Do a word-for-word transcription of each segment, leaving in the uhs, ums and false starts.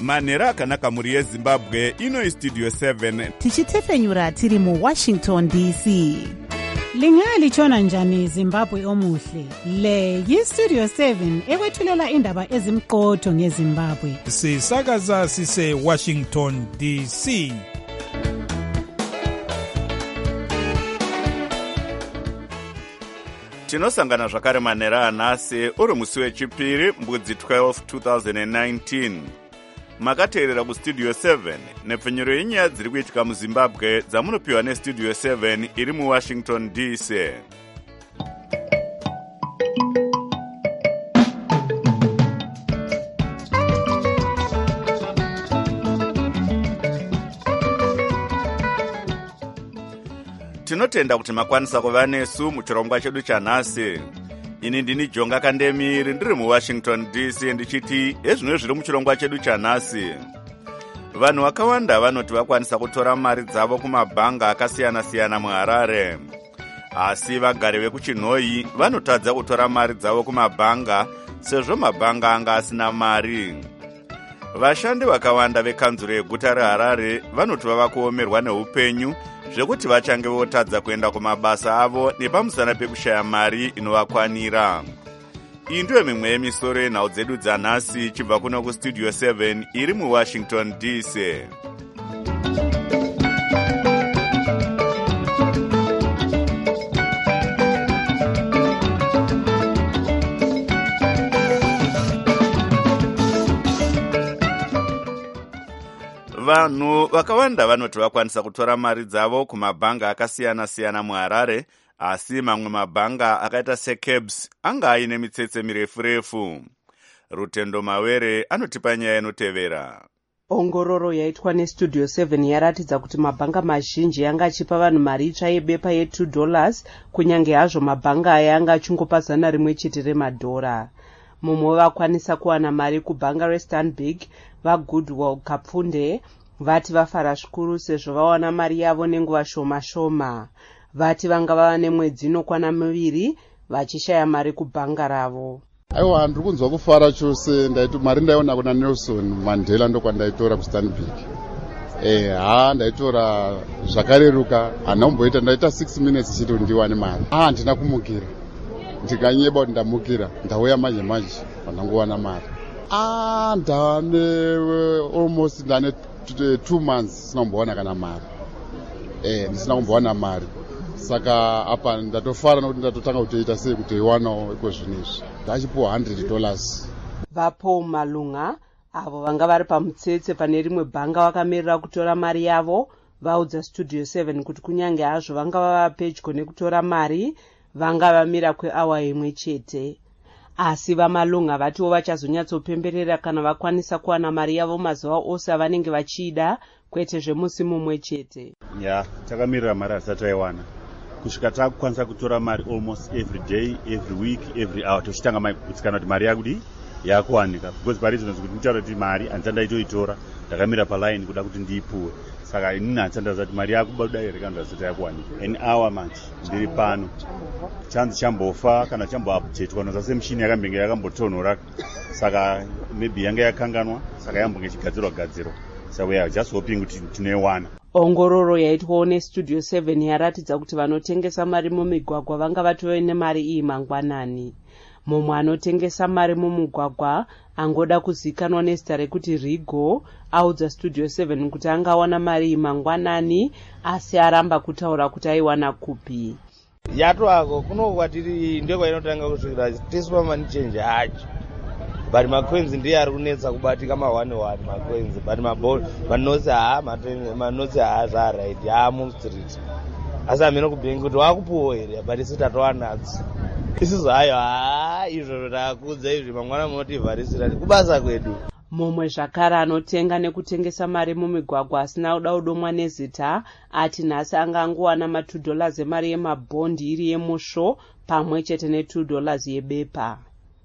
manhero akanaka mhuri yezimbabwe. Ino Studio seven tichitefenyura tiri mu Washington D C. Lingalitshona njani Zimbabwe omuhle? Le yi-Studio seven ekwethulela indaba ezimqotho ngeZimbabwe. Sisakaza sise Washington D C. Tinosangana zvakare manhero anhasi uri musi wechipiri mbudzi twelve two thousand nineteen. Makateerera kustudio seven nepfenyuro yenyaya dziri kuitika muZimbabwe dzamunopiwa nestudio seven iri muWashington D C. Tinotenda kuti makwanisa kuva nesu muchirongwa chedu chanhasi. Ini ndini Jonga Kandemiri ndiri muWashington D C ndichiti ezvino zviri muchirongwa chedu chanhasi. Vanhu vakawanda vanoti vakwanisa kutora mari dzavo kumabhanga akasiyana-siyana muHarare. Asi vagari vekuchinhoi vanotadza kutora mari dzavo kumabhanga sezvo mabhanga anga asina mari. Vashandi vakawanda vekanzuro yeguta reHarare vanoti vava kuomerwa neupenyu zvekuti vachange votadza kuenda kumabasa avo nepamusana pekushaya mari inovakwanira. Iyi ndiyo mimwe yemisoro yenhau dzedu dzanhasi chibva kuno kustudio seven iri muWashington D C. Vanhu vakawanda vanoti vakwanisa kutora mari dzavo kumabhanga akasiyana-siyana muHarare, asi mamwe mabhanga akaita seCabs anga aine mitsetse mirefu-refu. Rutendo Mawere anotipa nyaya inotevera. Ongororo yaitwa nestudio seven yaratidza kuti mabhanga mazhinji yanga achipa vanhu mari itsva yebepa ye two dollars kunyange hazvo mabhanga aya anga achingopa zana rimwe chete remadhora. Mumwe vakwanisa kuwana mari kubhanga reStanbic vaGoodwill Kapfunde vati vafara zvikuru sezvo vawana mari yavo nenguva shoma shoma. Vati vanga vava nemwedzi inokwana miviri vachishaya mari kubhanga ravo. Aiwa, ndiri kunzwa kufara chose. Ndaiti mari ndaiona kuna Nelson Mandela ndokwandaitora kuStanbic. Eh, ha ndaitora zvakareruka. Hanomboita ndaita six minutes chete ndiwane mari. Ah, ndina kumukira. Ndikanyeba kuti ndamukira. Ndauya manje manje pandangowana mari. Ah, ndane uh, almost ndane two months sina kumbowana kana mari. Eh, ndisina kumbowana mari. Saka apa ndatofara nokuti ndatotanga kutoita sei kuti iwanawo iko zvinezvi. Ndachipuwa one hundred dollars. Vapo Malunga avo vanga vari pamutsetse pane rimwe bhanga vakamirira kutora mari yavo vaudza studio seven kuti kunyange hazvo vanga vava pedyo nekutora mari vanga vamira kweawa imwe chete. Asi vaMalunga vatiwo vachazonyatsopemberera kana vakwanisa kuwana mari yavo mazuva ose avanenge vachida kwete zvemusi mumwe chete. Ya, takamirira mari asati taiwana. Kusvika takukwanisa kutora mari almost every day, every week, every hour. Tochitanga kutsikana kuti mari yakudi yakuwanika. Because pari zvinonzi kuti mutaura kuti mari handichandaitoitora, ndakamira paline kuda kuti ndiipuwe. Saka inini handichandaziva kuti mari yakubuda here kana asati yakuwanika. An hour manje ndiri pano. Chanzi chambofa kana chamboupdatewa nozase mishini yakambenge yakambotonhora. Saka maybe yanga yakanganwa, saka yambonge chigadzirwa gadzirwa. So we are just hoping kuti tinoiwana. Ongororo yaitwawo nestudio seven yaratidza kuti vanotengesa mari mumigwagwa vanga vatove nemari iyi mangwanani. Mumwe anotengesa mari mumugwagwa angoda kuzikanwa nezita rekuti Rigo audza studio seven kuti angawana mari iyi mangwanani asi aramba kutaura kuti aiwana kupi. Yatwako kunokwatiri ndekwa inotanga kusvikira tiswa mani change hacho. But macoins ndiye ari kunetsa kubatika ma one one macoins but maball vanose ha manose ha za right ya mu street asa mina kubengi kuti wakupuwa here but isitatwanadzo isizo hayo ha izvo takudza izvi mangwana munoti varisira kubasa kwedu. Mumwe zvakare anotenga nekutengesa mari mumigwagwa asina kuda kudomwa nezita ati nhasi anga angowana ma two dollars emari yemabhondi iri yemusvo pamwe chete ne two dollars yebepa.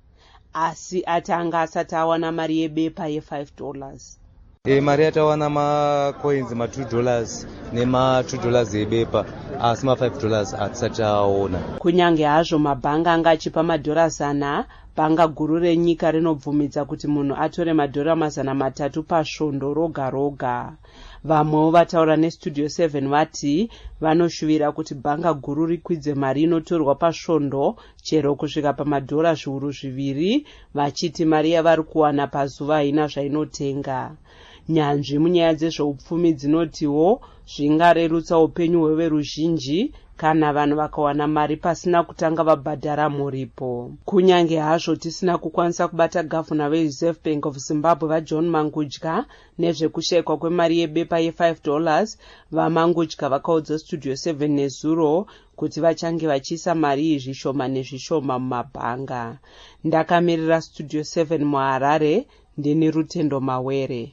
Asi atanga asati awana mari yebepa ye five dollars. E, mari atawana ma coins ma two dollars nema two dollars yebepa. asi ma-five dollars hatisati aona. Kunyange hazvo mabhanga anga achipa madhora zana, bhanga guru renyika rinobvumidza kuti munhu atore madhora mazana matatu pasvondo roga roga. Vamwewo vataura nestudio seven vati vanoshuvira kuti bhanga guru rikwidze mari inotorwa pasvondo chero kusvika pamadhora zviuru zviviri, vachiti mari yavari kuwana pazuva haina zvainotenga. Nyanzvi munyaya dzezveupfumi dzinotiwo zvingarerutsa upenyu hweveruzhinji kana vanhu vakawana mari pasina kutanga vabhadhara muripo. Kunyange hazvo tisina kukwanisa kubata gavhuna veReserve Bank of Zimbabwe vaJohn Mangudya nezvekushayikwa kwemari yebepa ye-five dollars, vaMangudya vakaudza Studio seven nezuro kuti vachange vachiisa mari iyi zvishoma nezvishoma mumabhanga. Ndakamirira Studio seven muHarare, ndini Rutendo Mawere.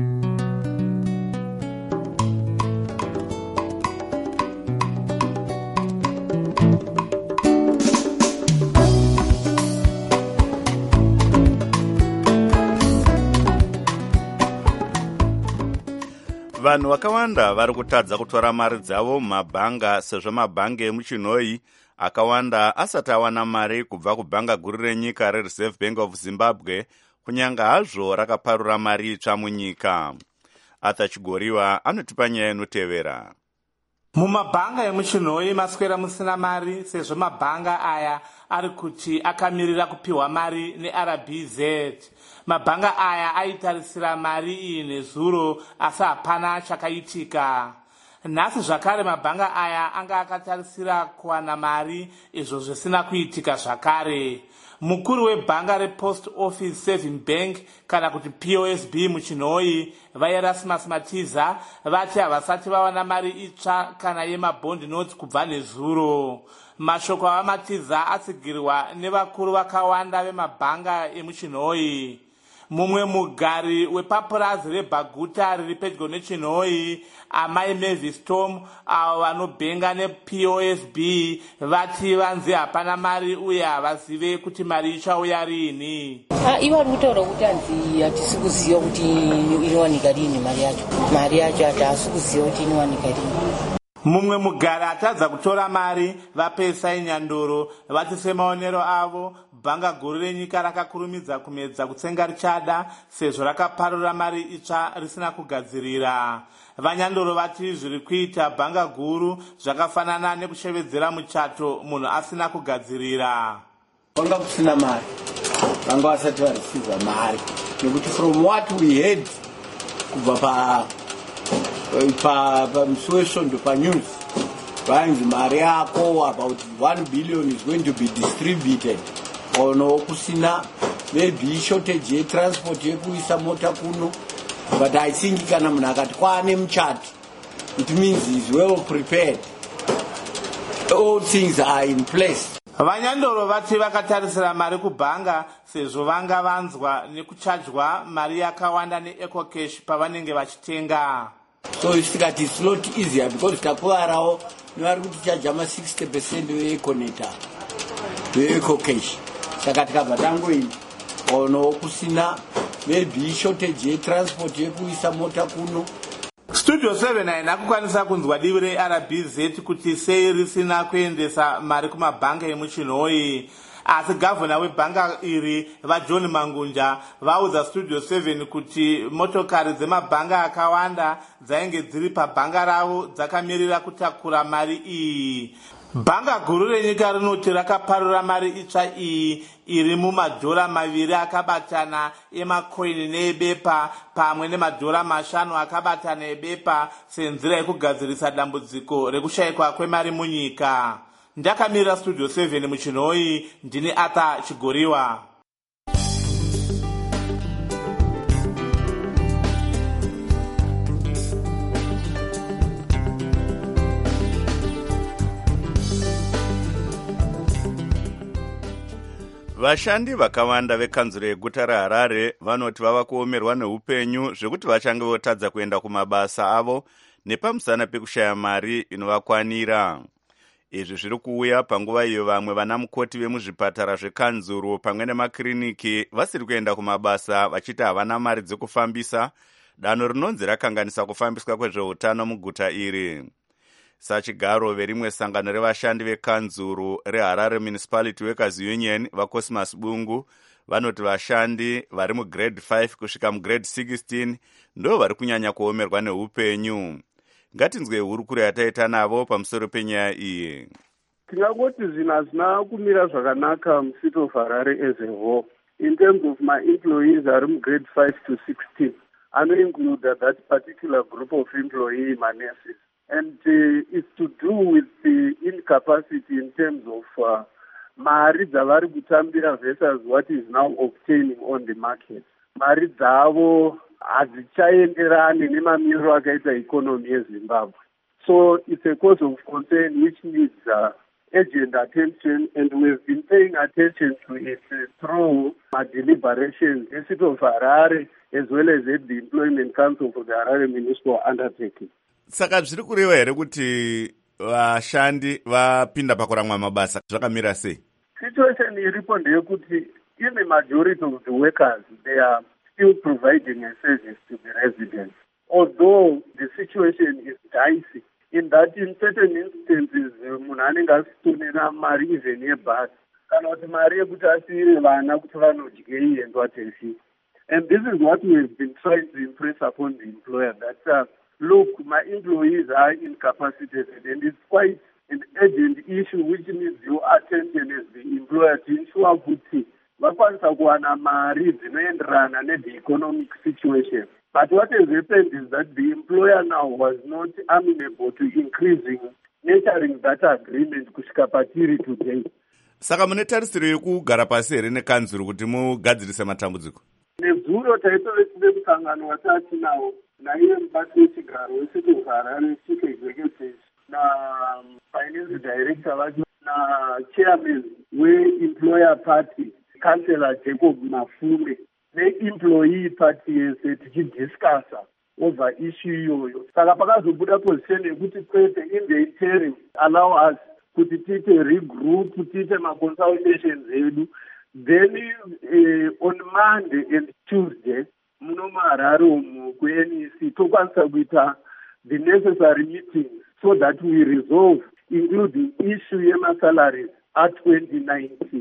Vanhu vakawanda vari kutadza kutora mari dzavo mumabhanga sezvo mabhanga emuchinoi akawanda asati awana mari kubva kubhanga guru renyika reReserve Bank of Zimbabwe, kunyanga hazvo rakaparura mari itsva munyika. Arthur Chigoriwa anotipa nyaya inotevera. Mumabhanga emuchinoi maswera musina mari sezvo mabhanga aya ari kuti akamirira kupiwa mari neR B Z. Mabhanga aya aitarisira mari iyi nezuro asi hapana chakaitika. Nhasi zvakare mabhanga aya anga akatarisira kuwana mari, izvo zvisina kuitika zvakare. Mukuru webhanga rePost Office Saving Bank kana kuti P O S B muchinoi, vaErasmus Matiza, vati havasati vawana mari itsva kana yemabond notes kubva nezuro. Mashoko aMatiza atsigirwa nevakuru vakawanda vemabhanga emuchinoi. Mumwe mugari wepapurazi reBaguta riri pedyo nechinoi, Amai Mavis Tom, avo vanobhenga neP O S B, vati vanzi hapana mari uye havazive kuti mari ichauya rini. Ivo vari kutaura kuti hanzi hatisi kuziva kuti inowanika rini mari yacho. Mari yacho hatasi kuziva kuti inowanika rini. Mumwe mugari atadza kutora mari vapesa inyandoro, vati semaonero avo bhanga guru renyika rakakurumidza kumedza kutsenga richada sezvo rakaparura mari itsva risina kugadzirira. Vanyandoro vati zviri kuita bhanga guru zvakafanana nekushevedzera muchato munhu asina kugadzirira. Vanga kusina mari, vanga vasati vareceiva mari, nekuti from what we heard kubva pa pamusi wesvondo panews vanzi mari yako about one billion is going to be distributed. Ono kusina maybe shortage yetransport yekuisa mota kuno, but I think kana munhu akati kwaane muchati, it means he's well prepared, all things are in place. Vanyandoro vati vakatarisira mari kubhanga sezvo vanga vanzwa nekuchajwa mari yakawanda neEcocash pavanenge vachitenga. So tikati it's not easier because takuvarawo nevari kutichaja ma sixty percent veEconeta veEcocash. Saka tikabva tangoini ono kusina maybe shortage yetransport yekuisa mota kuno. Studio seven haina kukwanisa kunzwa divi reR B Z kuti sei risina kuendesa mari kumabhanga emuchinoi. Asi gavhuna webhanga iri vaJohn Mangudya vaudza Studio seven kuti motokari dzemabhanga akawanda dzainge dziri pabhanga ravo dzakamirira kutakura mari iyi. Bhanga guru renyika rinoti rakaparura mari itsva iyi iri mumadhora maviri akabatana emakoini neebepa pamwe nemadhora mashanu akabatana ebepa senzira yekugadzirisa dambudziko rekushayikwa kwemari munyika. Ndakamirira Studio seven muchinoi, ndini Arthur Chigoriwa. Vashandi vakawanda vekanzuro yeguta reHarare vanoti vava kuomerwa neupenyu zvekuti vachange votadza kuenda kumabasa avo nepamusana pekushaya mari inovakwanira. Izvi zviri kuuya panguva iyo vamwe vana mukoti vemuzvipatara zvekanzuro pamwe nemakiriniki vasiri kuenda kumabasa vachiti havana mari dzekufambisa, danho rinonzi rakanganisa kufambiswa kwezveutano muguta iri. Sachigaro verimwe sangano revashandi vekanzuru reHarare Municipality Workers Union vaCosmas Bungu vanoti vashandi vari mugrade five kusvika mugrade sixteen ndo vari kunyanya kuomerwa neupenyu. Ngatinzwe hurukuro yataita navo pamusoro penyaya iyi. Tingangoti zvinhu hazvina kumira zvakanaka mucity of Harare as a whole. In terms of my employees are in grade five to sixteen. I don't include that, that particular group of employee managers. And uh, it's to do with the incapacity in terms of uh, mari dzavari kutambira versus what is now obtaining on the market. Mari dzavo hadzichaenderani nemamiriro akaita economy yeZimbabwe. So it's a cause of concern which needs uh, urgent attention, and we've been paying attention to it uh, through our deliberations in the city of Harare as well as at the Employment Council for the Harare Municipal Undertaking. Saka zviri kureva here kuti vashandi vapinda pakuramwa mabasa zvakamira sei? Situation iripo ndeyekuti in the majority of the workers they are still providing a service to the residents. Although the situation is dicey, in that in certain instances munhu anenge asitonera mari even yebhasi kana kuti mari yekuti asiyire vana kuti vanodyei and what have you. And this is what we have been trying to impress upon the employer, that uh, look, my employees are incapacitated, and it's quite an urgent issue which needs your attention as the employer to ensure kuti vakwanisa kuwana mari dzinoenderana ne-the economic situation. But what has happened is that the employer now was not amenable to increasing, nurturing that agreement kusvika patiri today. Saka mune tarisiro yekugara pasi here nekanzuru kuti mugadzirise matambudziko? Nezuro taitove tine musangano watati nawo naiye mubati wechigaro wecity of Harare chief executive na-finance director vacho na-chairman we-employer party councillor Jacob Mafume ne-employee party yese tichidiscussa over issue iyoyo. Saka pakazobuda position yekuti kwete in the interim allow us kuti tiite regroup, tiite ma-consultations edu. Then uh, on Monday and Tuesday muno muHarare umu ku-N E C tokwanisa kuita the necessary meetings so that we resolve including issue yema-salaries at twenty nineteen.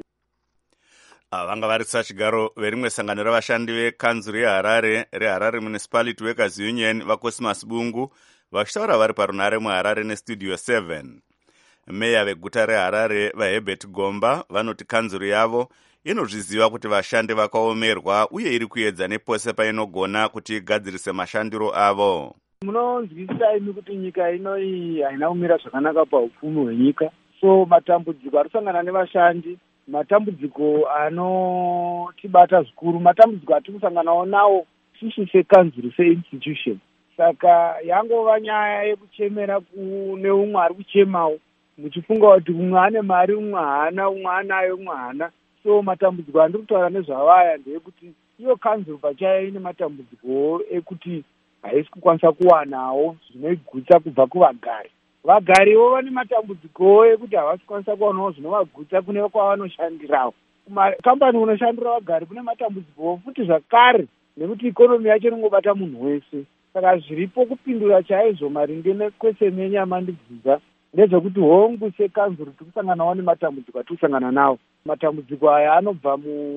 Vanga vari Sachigaro verimwe sangano revashandi vekanzuru yeHarare reHarare Municipality Workers Union vaCosmas Bungu vachitaura vari parunare muHarare nestudio seven. Meya veguta reHarare vaHerbert Gomba vanoti kanzuru yavo inozviziva kuti vashandi vakaomerwa uye iri kuedza nepose painogona kuti igadzirise mashandiro avo. Munonzwisisa imi kuti nyika ino iyi haina kumira zvakanaka paupfumi hwenyika. So matambudziko arisangana nevashandi, matambudziko anotibata zvikuru, matambudziko atikusanganawo nawo sisi sekanzuru seinstitution. Saka yangova nyaya yekuchemera kune umwe ari kuchemawo, muchifunga kuti umwe ane mari umwe haana, umwe anayo umwe haana. So matambudziko andiri kutaura nezvavaya ndeyekuti iyo kanzuru pachayo ine matambudziko ekuti haisi kukwanisa kuwanawo zvinoigutsa kubva kuvagari. Vagariwo vane matambudziko ekuti havasi kukwanisa kuwanawo zvinovagutsa kune kwavanoshandirawo. Kumakambani kunoshandira vagari kune matambudziko futi zvakare nekuti ikonomi yacho inongobata munhu wese. Saka zviripo kupindura chaizvo maringe nekweseni yenyama ndibvunza ndezvekuti hongu sekanzuru tikusanganawo nematambudziko atikusangana nawo. Matambudziko aya anobva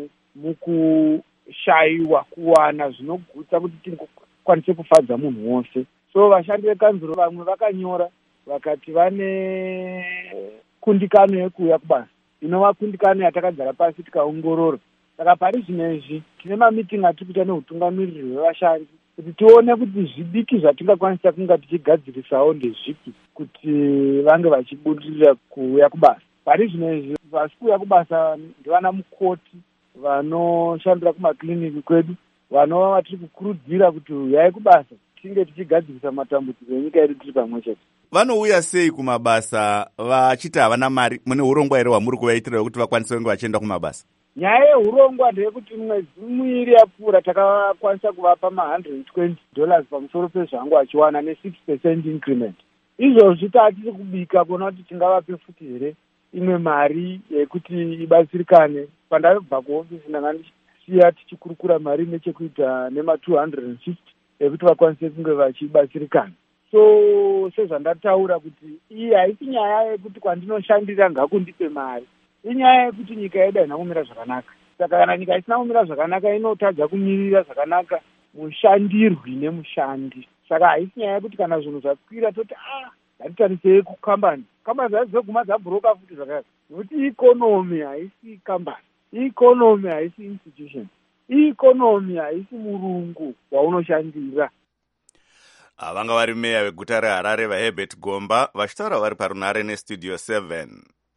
mukushayiwa kuwana zvinogutsa kuti tikwanise kufadza munhu wose. So vashandi vekanzuru vamwe vakanyora vakati vane kundikano yekuuya kubasa, inova kundikano yatakagara pasi tikaongorora. Saka pari zvinezvi tine mamiting atiri kuita neutungamiriri hwevashandi kuti tione kuti zvidiki zvatingakwanisa kunga tichigadzirisawo ndezvipi kuti vange vachibudirira kuuya kubasa. Pari zvinezvi vasi kuuya kubasa ndivana mukoti vanoshandira kumakliniki kwedu, vanova vatiri kukurudzira kuti uyai kubasa tinge tichigadzirisa matambudziko enyika yedu tiri pamwe chete. Vanouya sei kumabasa vachiti havana mari? Mune urongwa here hwamuri kuvaitira kuti vakwanise kunge vachienda kumabasa? Nyaya yeurongwa ndeyekuti mwedzi miviri yapfuura takakwanisa kuvapa ma one hundred twenty dollars pamusoro pezvangu achiwana ne six percent increment. Izvozvi tatiri kubika kuona kuti tingavape futi here imwe mari yekuti ibatsirikane. Pandabva kuofisi ndanga ndichisiya tichikurukura mari nechekuita nema two hundred fifty ekuti vakwanise kunge vachibatsirikana. So So sezvandataura kuti iyi haisi nyaya yekuti kwandinoshandira ngakundipe mari, inyaya yekuti nyika yedu haina kumira zvakanaka. Saka kana nyika isina kumira zvakanaka inotadza kumirira zvakanaka mushandirwi nemushandi. Saka haisi nyaya yekuti kana zvinhu zvakwira toti ah ngatitarisei kukambani, kambani dzazoguma dzabhuroka futi zvakati, nokuti ikonomi haisi kambani, ikonomi haisi institution, ikonomi haisi murungu waunoshandira. Vanga vari meya veguta reHarare vaHerbert Gomba vachitaura vari parunare nestudio seven.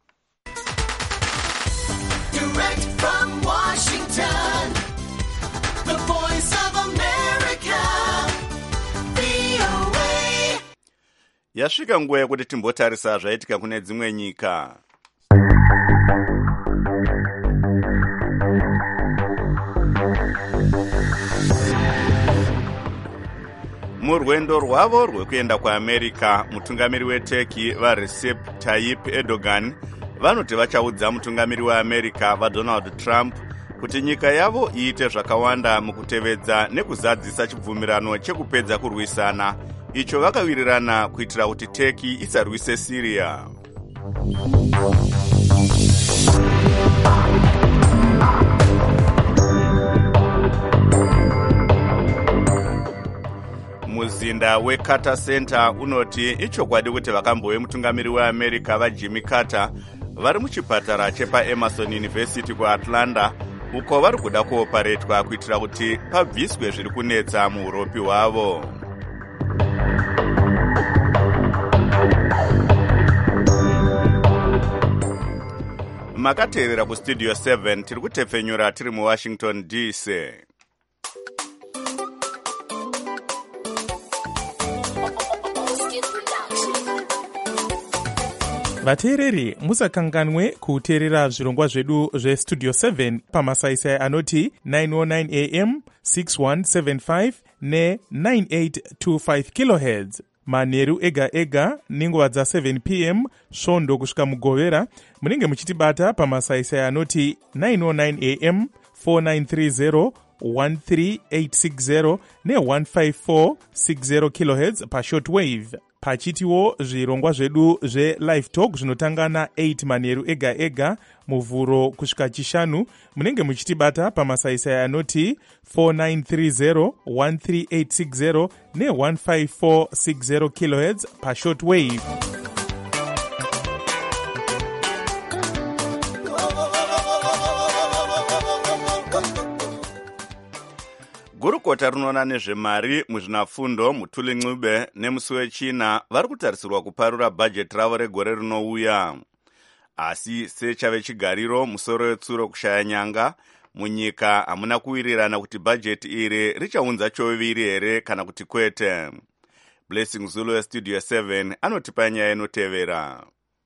Direct from Washington, the voice of America, V O A. Yasvika nguva yekuti timbotarisa zvaitika kune dzimwe nyika. Murwendo rwavo rwekuenda kuAmerica, mutungamiri weTurkey vaRecep Tayyip Erdogan vanoti vachaudza mutungamiri weAmerica vaDonald Trump kuti nyika yavo iite zvakawanda mukutevedza nekuzadzisa chibvumirano chekupedza kurwisana icho vakawirirana kuitira kuti Turkey isarwise Syria. Muzinda weCarter Center unoti ichokwadi kuti vakambouye mutungamiri weAmerica vaJimmy Carter vari muchipatara chepaEmerson University kuAtlanta uko vari kuda kuoparetwa kuitira kuti pabviswe zviri kunetsa muuropi hwavo. Makateerera kustudio seven tiri kutepfenyura tiri muWashington D C. Vateereri, musakanganwe kuteerera zvirongwa zvedu zvestudio seven pamasaisai anoti nine oh nine A M, six one seven five ne nine eight two five kilohertz. Manheru ega ega nenguva dza seven P M svondo kusvika mugovera munenge muchitibata pamasaisai anoti nine oh nine A M, four nine three zero, one three eight six zero ne one five four six zero kilohertz pashortwave. Pachitiwo zvirongwa zvedu zve-live talk zvinotanga na eight manheru ega ega muvhuro kusvika chishanu munenge muchitibata pamasaisai anoti four nine three zero, one three eight six zero ne one five four six zero kilohertz pashortwave. Gurukota rinoona nezvemari muzvinafundo Mutuli Ncube nemusi wechina vari kutarisirwa kuparura bhajeti ravo regore rinouya. Asi sechave chigariro musoro wetsuro kushaya nyanga munyika hamuna kuwirirana kuti bhajeti iri richaunza choviri here kana kuti kwete. Blessing Zulu westudio seven anotipa nyaya inotevera.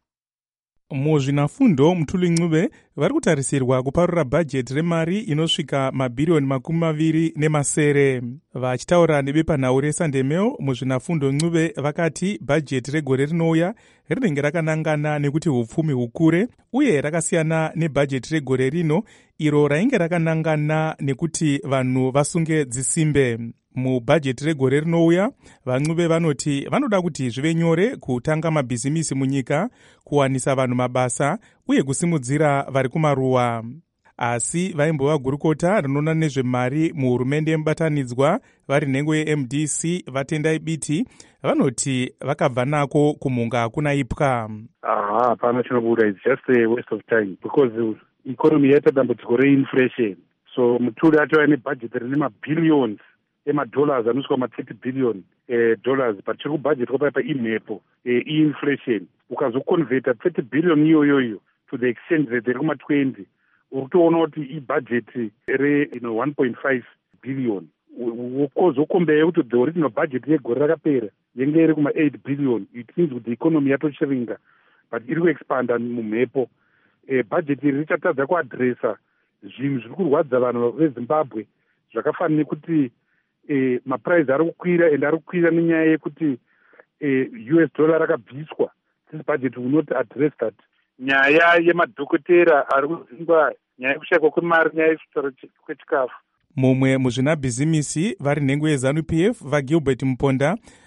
Muzvinafundo Mutuli Ncube vari kutarisirwa kuparura bhajeti remari inosvika mabhiriyoni makumi maviri nemasere. Vachitaura nebepanhau reSunday Mail, muzvinafundo Ncube vakati bhajeti regore rinouya rinenge rakanangana nekuti hupfumi hukure uye rakasiyana nebhajeti regore rino iro rainge rakanangana nekuti vanhu vasunge dzisimbe. Mubhajeti regore rinouya vaNcube vanoti vanoda kuti zvive nyore kutanga mabhizimisi munyika, kuwanisa vanhu mabasa uye kusimudzira vari kumaruwa. Asi vaimbova gurukota rinoona nezvemari muhurumende yemubatanidzwa vari nhengo yeM D C vatendai biti vanoti vakabva nako kumhunga hakuna ipwa. Aha, hapana chinobuda, it's just a waste of time because the economy yaita dambudziko reinflation. So Mutuli atova nebhajeti rine mabhillions emadollars anosvika ma-thirty billion eh, dollars but chiri kubhajetwa paipa imhepo eh, i-inflation. Ukazoconverta thirty billion iyoyoyo to the exchange rate iri kuma-twenty uri kutoona kuti ibhajeti re you know, one point five billion. Ukozokombeya kuti the original budget yegore rakapera yenge iri kuma-eight billion. It means kuti the economy yatochiringa but iri kuexpanda mumhepo. Eh, bhajeti iri richatadza kuadresa zvinhu zviri kurwadza vanhu veZimbabwe zvakafanana nekuti Eh, maprice ari kukwira ende ari kukwira nenyaya yekuti eh, U S dollar rakabviswa. This budget will not address that. Nyaya yemadhokotera ari kudzingwa, nyaya yekushayikwa kwemari, nyaya yekutara kwechikafu. Mumwe muzvinabhizimisi vari nhengo yeZanu P F vaGilbert Muponda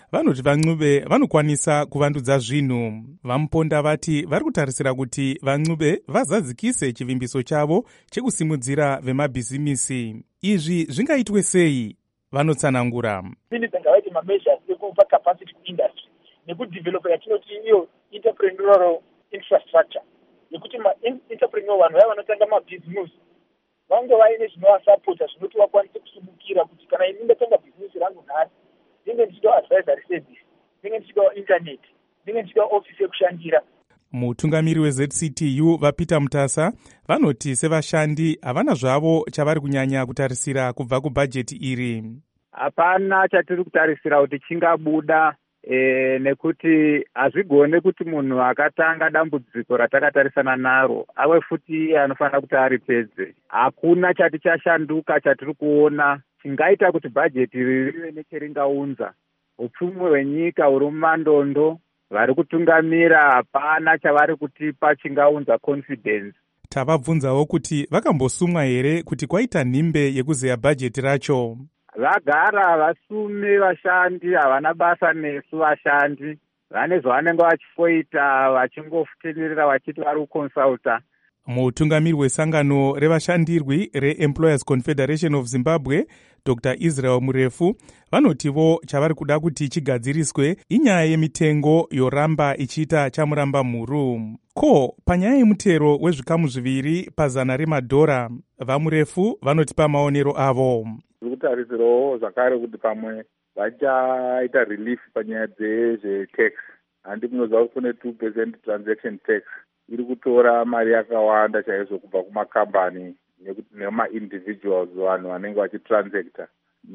vanoti vancube vanokwanisa kuvandudza zvinhu. Vamuponda vati vari kutarisira kuti vancube vazadzikise chivimbiso chavo chekusimudzira vemabhizimisi. Izvi zvingaitwe sei? Vanotsanangura. Zvinoita ngavaite mameasures ekupa capacity kuindustry nekudevelopa yatinoti iyo entrepreneurial infrastructure yekuti ma-entrepreneur vanhu vaya vanotanga mabhizimusi vange vaine zvinovasapota zvinoti vakwanise kusumukira kuti kana ini ndatanga bhizimusi rangu nhasi ndinge ndichidawo advisory service, ndinge ndichidawo internet, ndinge ndichidawo ofisi yekushandira. Mutungamiri we-Z C T U vaPeter Mutasa vanoti sevashandi havana zvavo chavari kunyanya kutarisira kubva kubhajeti iri. Hapana chatiri kutarisira kuti chingabuda e, nekuti hazvigone kuti munhu akatanga dambudziko ratakatarisana naro ave futi anofanira kuti aripedze. Hakuna chati chashanduka chatiri kuona chingaita kuti bhajeti rive necheringaunza. Upfumi hwenyika huri mumandondo, vari kutungamira hapana chavari kutipa chingaunza confidence. Tavabvunzawo kuti vakambosumwa here kuti kwaita nhimbe yekuzeya bhajeti racho. Vagara vasume vashandi, havana basa nesu vashandi. Vane zvavanenge vachifoita vachingofutirira vachiti vari kukonsulta. Mutungamiri wesangano revashandirwi reEmployers Confederation of Zimbabwe, Doctor Israel Murefu, vanotivo chavari kuda kuti chigadziriswe inyaya yemitengo yoramba ichiita chamuramba mhuru. Ko, panyaya yemutero wezvikamu zviviri pazana remadhora, vaMurefu vanotipa maonero avo. Kutarisirawo zvakare kuti pamwe vachaita relief panyaya dzezvetax. Handi munoziva kuti kune two percent transaction tax iri kutora mari yakawanda chaizvo kubva kumakambani nema-individuals vanhu vanenge vachitransacta,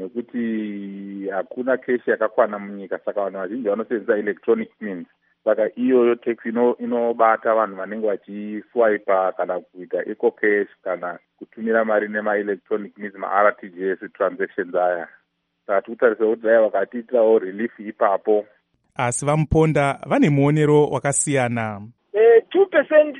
nekuti hakuna keshi yakakwana munyika, saka vanhu vazhinji vanosenzesa electronic means. Saka iyoyo tax inobata ino vanhu vanenge vachiswipa kana kuita eco cash kana kutumira mari nema-electronic means, ma-R T G S transactions aya. Saka tikutarisira kuti dai vakatiitirawo relief ipapo. Asi vamuponda vane muonero wakasiyana. two percent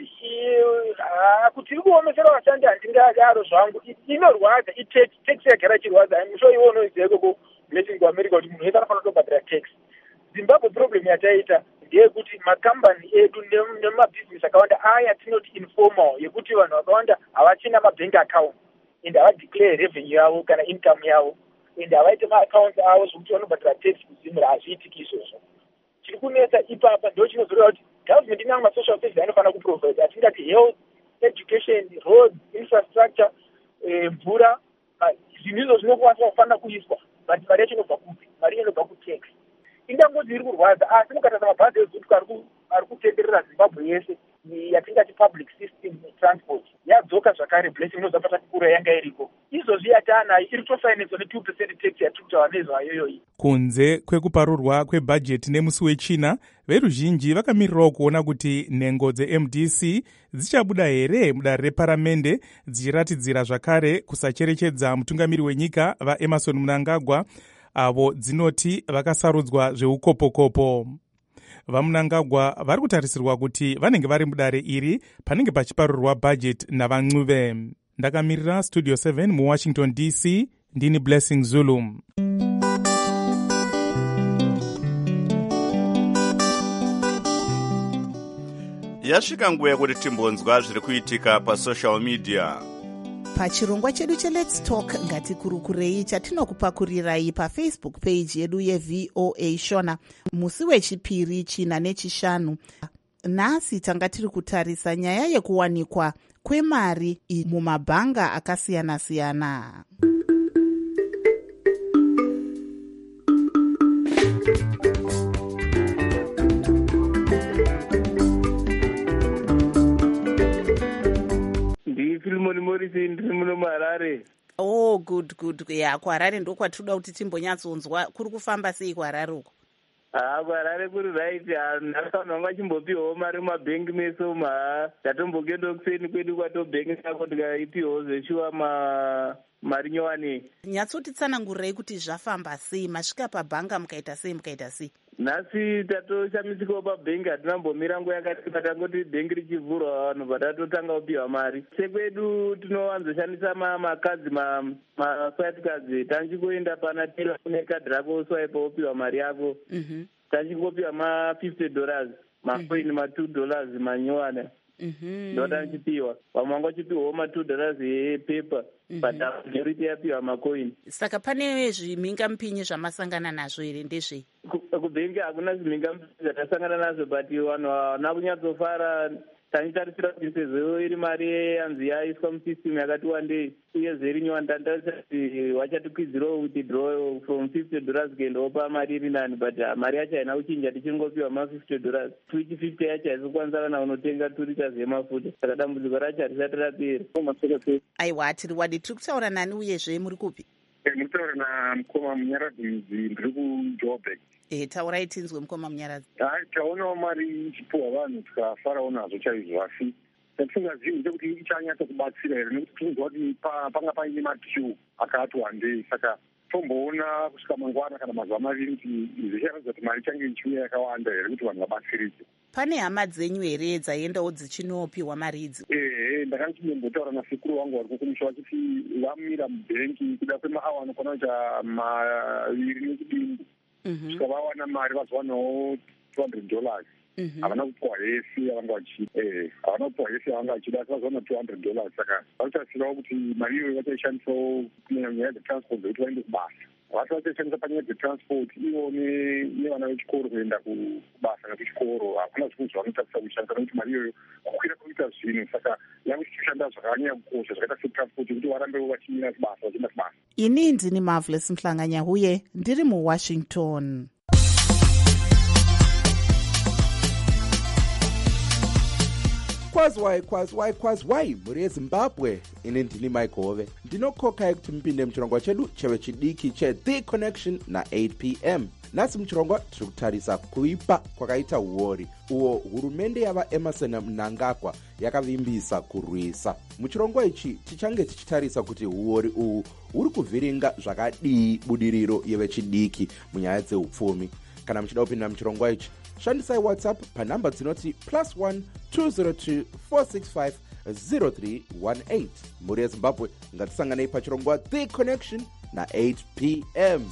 kuti tiri kuomesera vashandi handingadaro zvangu inorwadza itax yagara chirwadza. Musho iwo unoziva ikoko blessing kuamerica kuti munhu wese anofanira kutobhadhira tax. Zimbabwe problem yataita ndeyekuti makambani edu nemabhizinesi akawanda aya tinoti informal, yekuti vanhu vakawanda havachina mabank account and havadeclare revenue yavo kana income yavo and havaite maaccounts avo zvokuti vanobhadhira tax kuzimura. Hazviitiki izvozvo. Chiri kunetsa ipapa ndo chinozoreva kuti government inanga masocial services anofanira kuprovide atingati health, education, roads, infrastructure, mvura, zvinhu izvo zvinokwanisa kufanira kuiswa, but mari yacho inobva kupi? Mari inobva kutax. Ingangozi iri kurwadza, asi mukatarisa mabhazi eZUTCA ari kutenderera Zimbabwe yese yatingati public system transport yadzoka zvakare blessing inoziva patakura yanga iriko. Izvozvi yataanayo iri tofinansiwa ne two percent tax yatiri kutaura nezvayo iyoyi. Kunze kwekuparurwa kwebhajeti nemusi wechina, veruzhinji vakamirirawo kuona kuti nhengo dze-M D C dzichabuda here mudare reparamende dzichiratidzira zvakare kusacherechedza mutungamiri wenyika vaEmmerson Mnangagwa avo dzinoti vakasarudzwa zveukopokopo. VaMnangagwa vari kutarisirwa kuti vanenge vari mudare iri panenge pachiparurwa bhajeti navancube. Ndakamirira Studio seven muWashington D C, ndini Blessing Zulu. Yasvika nguva yekuti timbonzwa zviri kuitika pasocial media. Pachirongwa chedu cheLet's Talk ngatikurukurei chatinokupakurirai paFacebook page yedu yeV O A Shona musi wechipiri, china nechishanu. Nhasi tanga tiri kutarisa nyaya yekuwanikwa kwemari mumabhanga akasiyana-siyana. Filimoni Morrison ndiri muno muHarare. Oh, good good. Ya kuHarare ndo kwatinoda kuti timbonyatsonzwa. Kuri kufamba sei kuHarare uko? Ah, kuHarare kuri right. Nharaunda vanga chimbopiwawo mari mumabhengi meso ma tatombokuenda kuseni kwedu kwatobhengi sako tikaipiwawo zveshuwa ma mari nyowani. Nyatsotitsanangurirai kuti zvafamba sei, masvika pabhanga mukaita sei mukaita sei? nhasi tatoshamisikawo pabhengi hatinambomira nguva yakareba tangoti bhengi richivhurwa vanhu patatotanga kupiwa mari. sekwedu tinowanzoshandisa makadzi maswipekazi tanchikoenda pana tela une kadhi rako oswaipa wopiwa mari yako tanchingopiwa ma-fifty dollars macoini ma-two dollars manyowana ndo tanchipiwa. vamwe vanga chipiwawo ma-two dollars epepa but majority yapiwa macoini. Saka pane zvimhingamupinyi zvamasangana nazvo here ndezvei? Kubhengi hakuna zvimhingamupinyi zvatasangana nazvo but vanhu havana kunyatsofara. Tanitarisira kuti sezvo iri mari yanzi yaiswa musystem yakati wandei uyezve iri nyowani tanitarisira kuti vachatikwidzirawo withdraw from fifty dollars kuendawo pamari iri nani but mari yacho haina kuchinja tichingopiwa ma-fifty dollars twich fifty yacho haisokwanisa kana unotenga two liters yemafuta. Saka dambudziko racho harisati rapera. Aiwa, tiri wadi tiri kutaura nani uyezve muri kupi? Muri kutaura namukoma Munyaradzi ndiri kuJoburg. Eh, taurai tinzwe mukoma Munyaradzi. Hai, taonawo mari ichipiwa vanhu tikafarawo nazvo chaizvo asi tatisingazivi ndekuti ichanyatsa kubatsira here nekuti tinonzwa kuti panga paine matiu akati wandei. Saka tomboona kusvika mangwana kana mazuva maviri kuti zvicharatidza kuti mari ichange ichiuya yakawanda here kuti vanhu vabatsirike. Pane hama dzenyu here dzaendawo dzichinopiwa mari idzi? Ehe, ndakanga chinyombotaura nasekuru wangu vari kukumusha vachiti vamira mubhengi kuda kwemaawa anokwana kuita maviri nekudimbu kusvika vawana mari vazowanawo two hundred dollars. havana kupiwa hesi yavanga vachida havana kupiwa hesi yavanga vachida asi vazowana two hundred dollars. Saka vachitasirawo kuti mari iyoyo vachaishandisawo kunyaya dzetransport dzekuti vaende kubasa. vasi vachaishandisa panyaya dzetransport ivo nevana vechikoro kuenda kubasa nekuchikoro. hakuna zvinhu zvavanotarisa kuishandisa nekuti mari iyoyo kukwira kuita zvinhu. Saka yangu chichishanda zvakanyanya kukosha zvakaita setransport yekuti varambewo vachimira kubasa vachienda kubasa. Ini ndini Marvelous Mhlanganyahuye ndiri muWashington. Kwazwai kwazwai kwazwai mhuri yeZimbabwe. Ini ndini Maikove ndinokokai kuti mupinde muchirongwa chedu chevechidiki cheThe Connection na-eight p m. Nhasi muchirongwa tiri kutarisa kuipa kwakaita uori uwo hurumende yavaEmerson Mnangagwa yakavimbisa kurwisa. Muchirongwa ichi tichange tichitarisa kuti uori uhu huri kuvhiringa zvakadii budiriro yevechidiki munyaya dzeupfumi. Kana muchida kupinda muchirongwa ichi shandisai WhatsApp panhamba dzinoti plus one two zero two four six five zero three one eight. Mhuri yeZimbabwe ngatisanganei pachirongwa The Connection na-eight p m.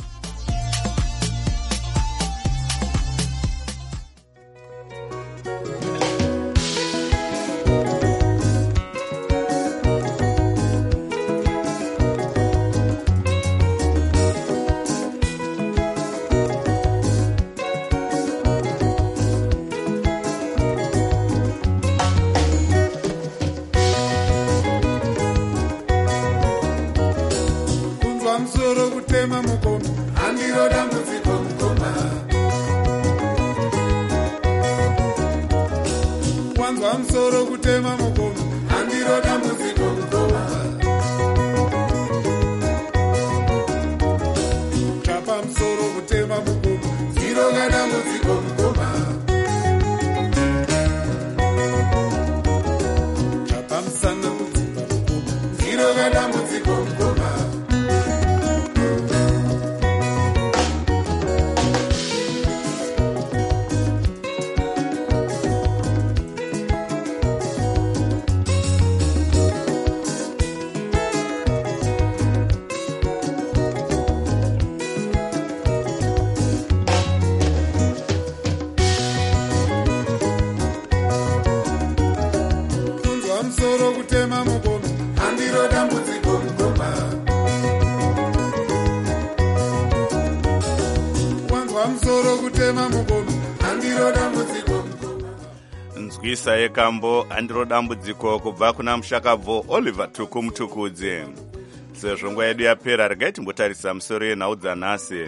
nzwisa yekambo handiro dambudziko kubva kuna mushakabvo Oliver Tuku Mutukudzi. Sezvo nguva yedu yapera regai timbotarisa musoro yenhau dzanhasi.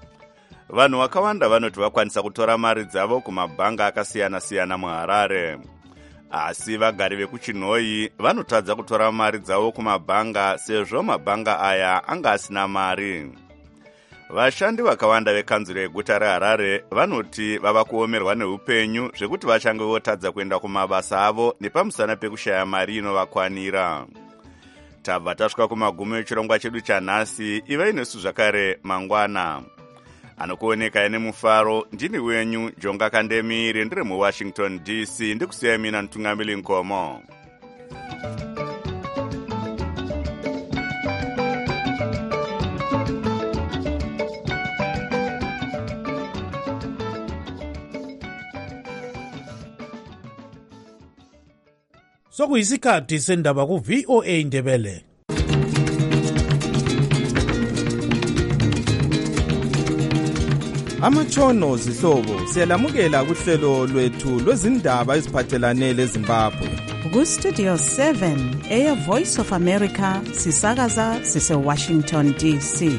Vanhu vakawanda vanoti vakwanisa kutora mari dzavo kumabhanga akasiyana-siyana muHarare. Asi vagari vekuChinhoyi vanotadza kutora mari dzavo kumabhanga sezvo mabhanga aya anga asina mari. Vashandi vakawanda vekanzuro yeguta reHarare vanoti vava kuomerwa neupenyu zvekuti vachange votadza kuenda kumabasa avo nepamusana pekushaya mari inovakwanira. Tabva tasvika kumagumo echirongwa chedu chanhasi. Ivai nesu zvakare mangwana. anokuoneka ene mufaro. Ndini wenyu Jonga Kandemiri, ndiri muWashington D C, ndikusiya mina Ntungamili Nkomo. Sokuyisikhathi sendaba ku V O A Ndebele. Amatshono zihlobo siyalamukela kuhlelo lwethu lwezindaba eziphathelane leZimbabwe. Ku Studio seven eya Voice of America sisakaza sise Washington D C.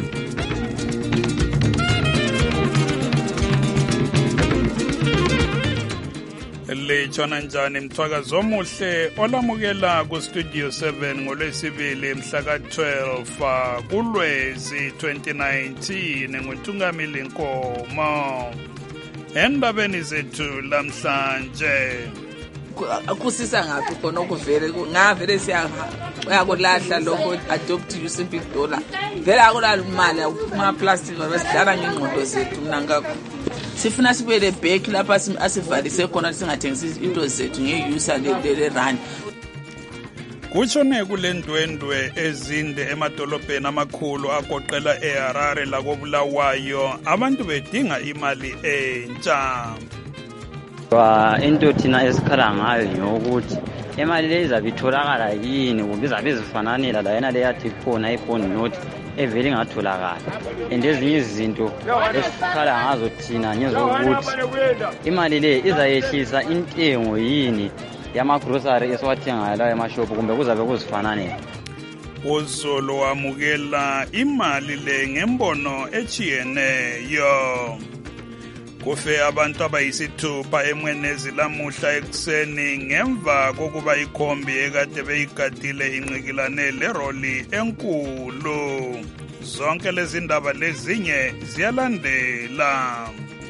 Lechona njani mthwakazi omuhle olamukela ku Studio seven ngolwesibili mhla ka twelve kuLwezi twenty nineteen nguNtungamili Nkomo. Endabeni zethu lamhlanje kusisa ngaphi khona okuvele ngavele siya uyakulahla lokho adopt you simple dollar vele akulala imali uma plastic basidlala ngengqondo zethu mina ngakho sifuna sibele back lapha asivalise khona singathengisi into zethu ngeyusa le run. Kushone kulendwendwe ezinde emadolobheni amakhulu agoqela eHarare lakobulawayo abantu bedinga imali entsha. Wa into thina esikhala ngayo nyokuthi imali le izabe itholakala yini kumbe izabe izifananela la yena le yathi khona iphone note evele ngatholakala and ezinye izinto esikhala ngazo thina nyezokuthi imali le izayehlisa intengo yini yama grocery esiwathengayo la emashop kumbe kuzabe kuzifananela. Uzolo wamukela imali le ngembono echiyeneyo. Kufe abantu abayisithupha emwenezi lamuhla ekuseni ngemva kokuba ikhombi ekade beyigadile inqikilane leroli enkulu. Zonke lezi ndaba lezinye ziyalandela.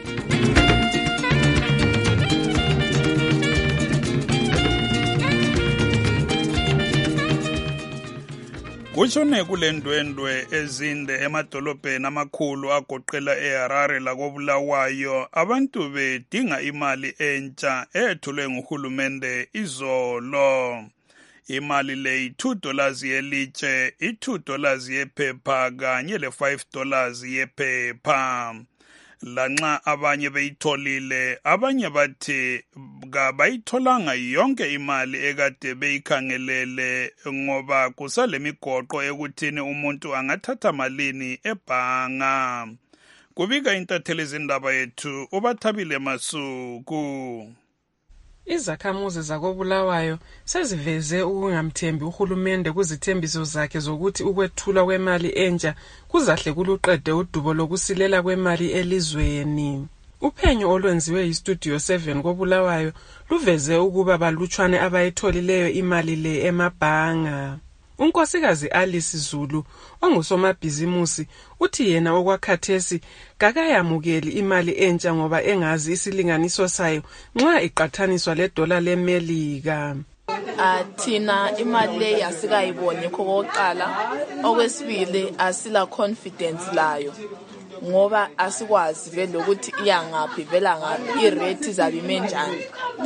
Kushone kulendwendwe ezinde emadolobheni amakhulu agoqela eHarare lakobulawayo abantu bedinga imali entsha ethulwe nguhulumende izolo. Imali le two dollars yelitshe, i two dollars yephepha kanye le five dollars yephepha. Lanxa abanye beyitholile abanye bathi kabayitholanga yonke imali ekade beyikhangelele ngoba kusalemigoqo ekuthini umuntu angathatha malini ebhanga. Kubika intatheli zindaba yethu uBathabile Masuku. Izakhamuzi zakobulawayo seziveze ukungamthembi uhulumende kuzithembiso zakhe zokuthi ukwethula kwemali entsha kuzahle kuluqede udubo lokusilela kwemali elizweni. Uphenyo olwenziwe yiStudio seven kobulawayo luveze ukuba balutshwane abayitholileyo imali le emabhanga. Unkosikazi Alice Zulu ongusomabhizimusi uthi yena okwakhathesi kakayamukeli imali entsha ngoba engazi isilinganiso sayo nxa iqathaniswa le dollar leMelika. Athina imali le asikayibonye kokuqala, okwesibili asila confidence layo ngoba asikwazi vele ukuthi iyangaphi vela ngaphi irate izabe menjani.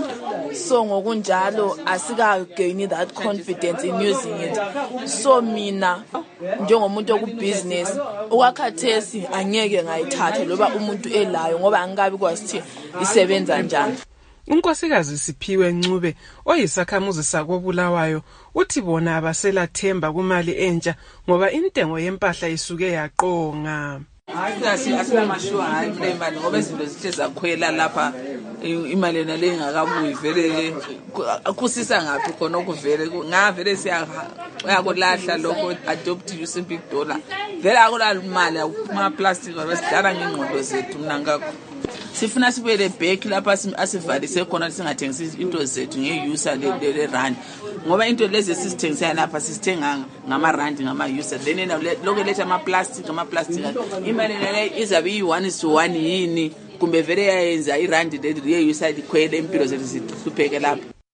So ngokunjalo asika gain that confidence in using it. So mina njengomuntu okubusiness okwakhathesi angeke ngayithatha loba umuntu elayo ngoba angikabi kwazi isebenza njani. Unkosikazi Siphiwe Ncube oyisakhamuzi sakobulawayo uthi bona abaselathemba kumali entsha ngoba intengo yempahla isuke yaqonga. Asasi asilamashuwa hayi imali ngoba izinto zithe zakhwela lapha imali nale ingakabuyi vele kusisa ngaphi khona okuvele ngavele siya uyakulahla lokho adopt you simple dollar vele akulala imali uma plastic basidlala ngengqondo zethu mina ngakho sifuna sibele back lapha asivalise khona singathengisi into zethu ngeyusa le rand ngoba into lezi sisithengisa lapha sisithenga ngama rand ngama user then lokho letha ama plastic ama plastic imali le izabe yi one is to one yini kumbe vele yayenza irand le yeyusa likhwele impilo zethu zihlupheke lapha.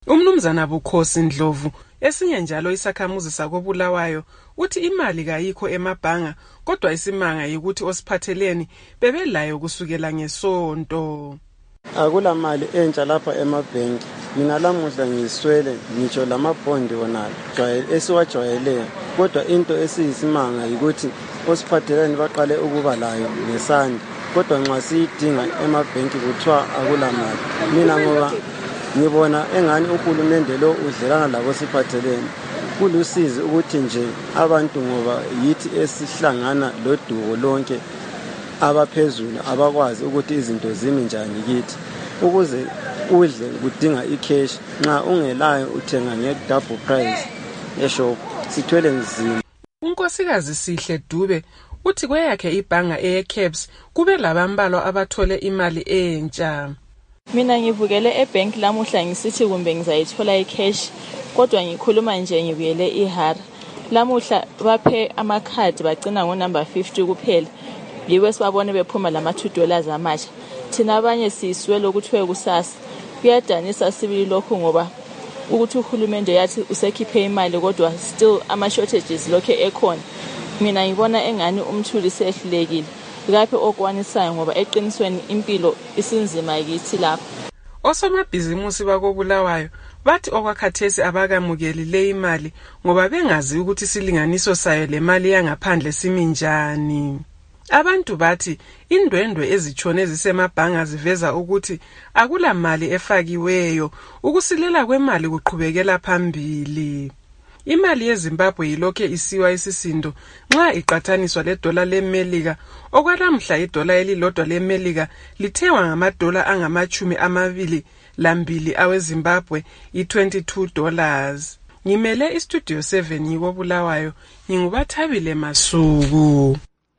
Umnumzana Bukhosi Ndlovu esinye njalo isakhamuzi sakobulawayo uthi imali kayikho emabhanga kodwa isimanga yikuthi osiphatheleni bebelayo kusukela ngesonto. Akula mali entsha lapha emabhenki. Mina lamuhla ngiswele ngitsho lamabhondi wona esiwajwayeleyo kodwa into esiyisimanga yikuthi osiphatheleni baqale ukuba layo ngesandi kodwa nxa siyidinga emabhenki kuthiwa akula mali. Mina ngoba ngibona engani uhulumende lo udlelana labo siphatheleni kulusizi ukuthi nje abantu ngoba yithi esihlangana loduko lonke abaphezulu abakwazi ukuthi izinto zimi njani kithi ukuze udle kudinga icash nxa ungelayo uthenga nge-double price eshop sithwele nzima. Unkosikazi Sihle Dube uthi kweyakhe ibhanga eyeCabs kube labambalwa abathole imali entsha. Mina ngivukele ebank lamuhla ngisithi kumbe ngizayithola icash kodwa ngikhuluma nje ngibuyele iHara. Lamuhla baphe amakhadi bagcina ngo number fifty kuphela. Yiwe sibabone bephuma lama two dollars amasha. Thina abanye siswele ukuthiwe kusasa. Kuyadanisa sibili lokho ngoba ukuthi uhulumende yathi usekhiphe imali kodwa still ama shortages lokho ekhona. Mina ngibona engani umthuli sehlulekile. Lapho okwanisayo ngoba eqinisweni impilo isinzima yithi lapho. Osomabhizimusi bakobulawayo bathi okwakhathesi abakamukeli le imali ngoba bengazi ukuthi silinganiso sayo le mali yangaphandle siminjani. Abantu bathi indwendwe ezitshone zisemabhanga ziveza ukuthi akula mali efakiweyo ukusilela kwemali kuqhubekela phambili. Imali yeZimbabwe ilokhe isiwa isisindo nxa iqathaniswa ledola leMelika okwalamhla idola elilodwa leMelika lithengwa ngamadola angamachumi amabili lambili aweZimbabwe i-twenty-two dollars. Ngimele istudio seven yikobulawayo ngingubathabile Masuku.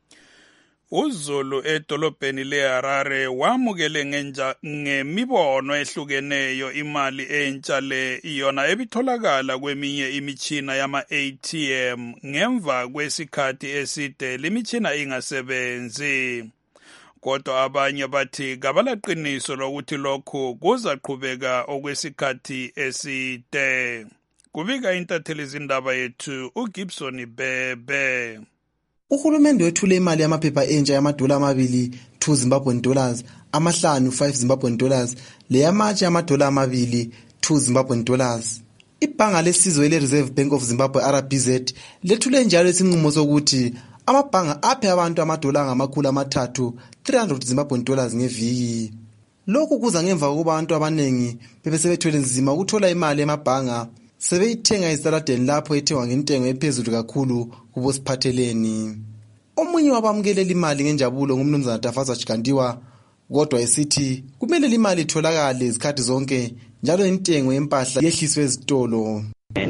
uZulu edolobheni leHarare wamukele ngenja ngemibono ehlukeneyo imali entsha le iyona ebitholakala kweminye imichina yama-A T M ngemva kwesikhathi eside limitshina ingasebenzi. Kodwa abanye bathi kabalaqiniso lokuthi lokhu kuzaqhubeka okwesikhathi eside. Kubika intatheli zindaba yethu uGibson Bebe. Uhulumende wethule imali yamaphepha entsha yamadola amabili two Zimbabwean dollars, amahlanu five Zimbabwean dollars, leyamatshe yamadola amabili two Zimbabwean dollars. Ibhanga lesizwe le-Reserve Bank of Zimbabwe R B Z lethule njalo isinqumo sokuthi amabhanga aphe abantu amadola angamakhulu amathathu three hundred Zimbabwean dollars ngeviki. Lokhu kuza ngemva kokuba abantu abanengi bebesebethwele nzima ukuthola imali emabhanga sebeyithenga ezitaladeni lapho ethengwa ngentengo ephezulu kakhulu kubosiphatheleni. Omunye wabamukelela imali ngenjabulo ngumnumzana Tafaza Chikandiwa kodwa esithi kumele imali itholakale izikhathi zonke njalo intengo yempahla yehliswe ezitolo.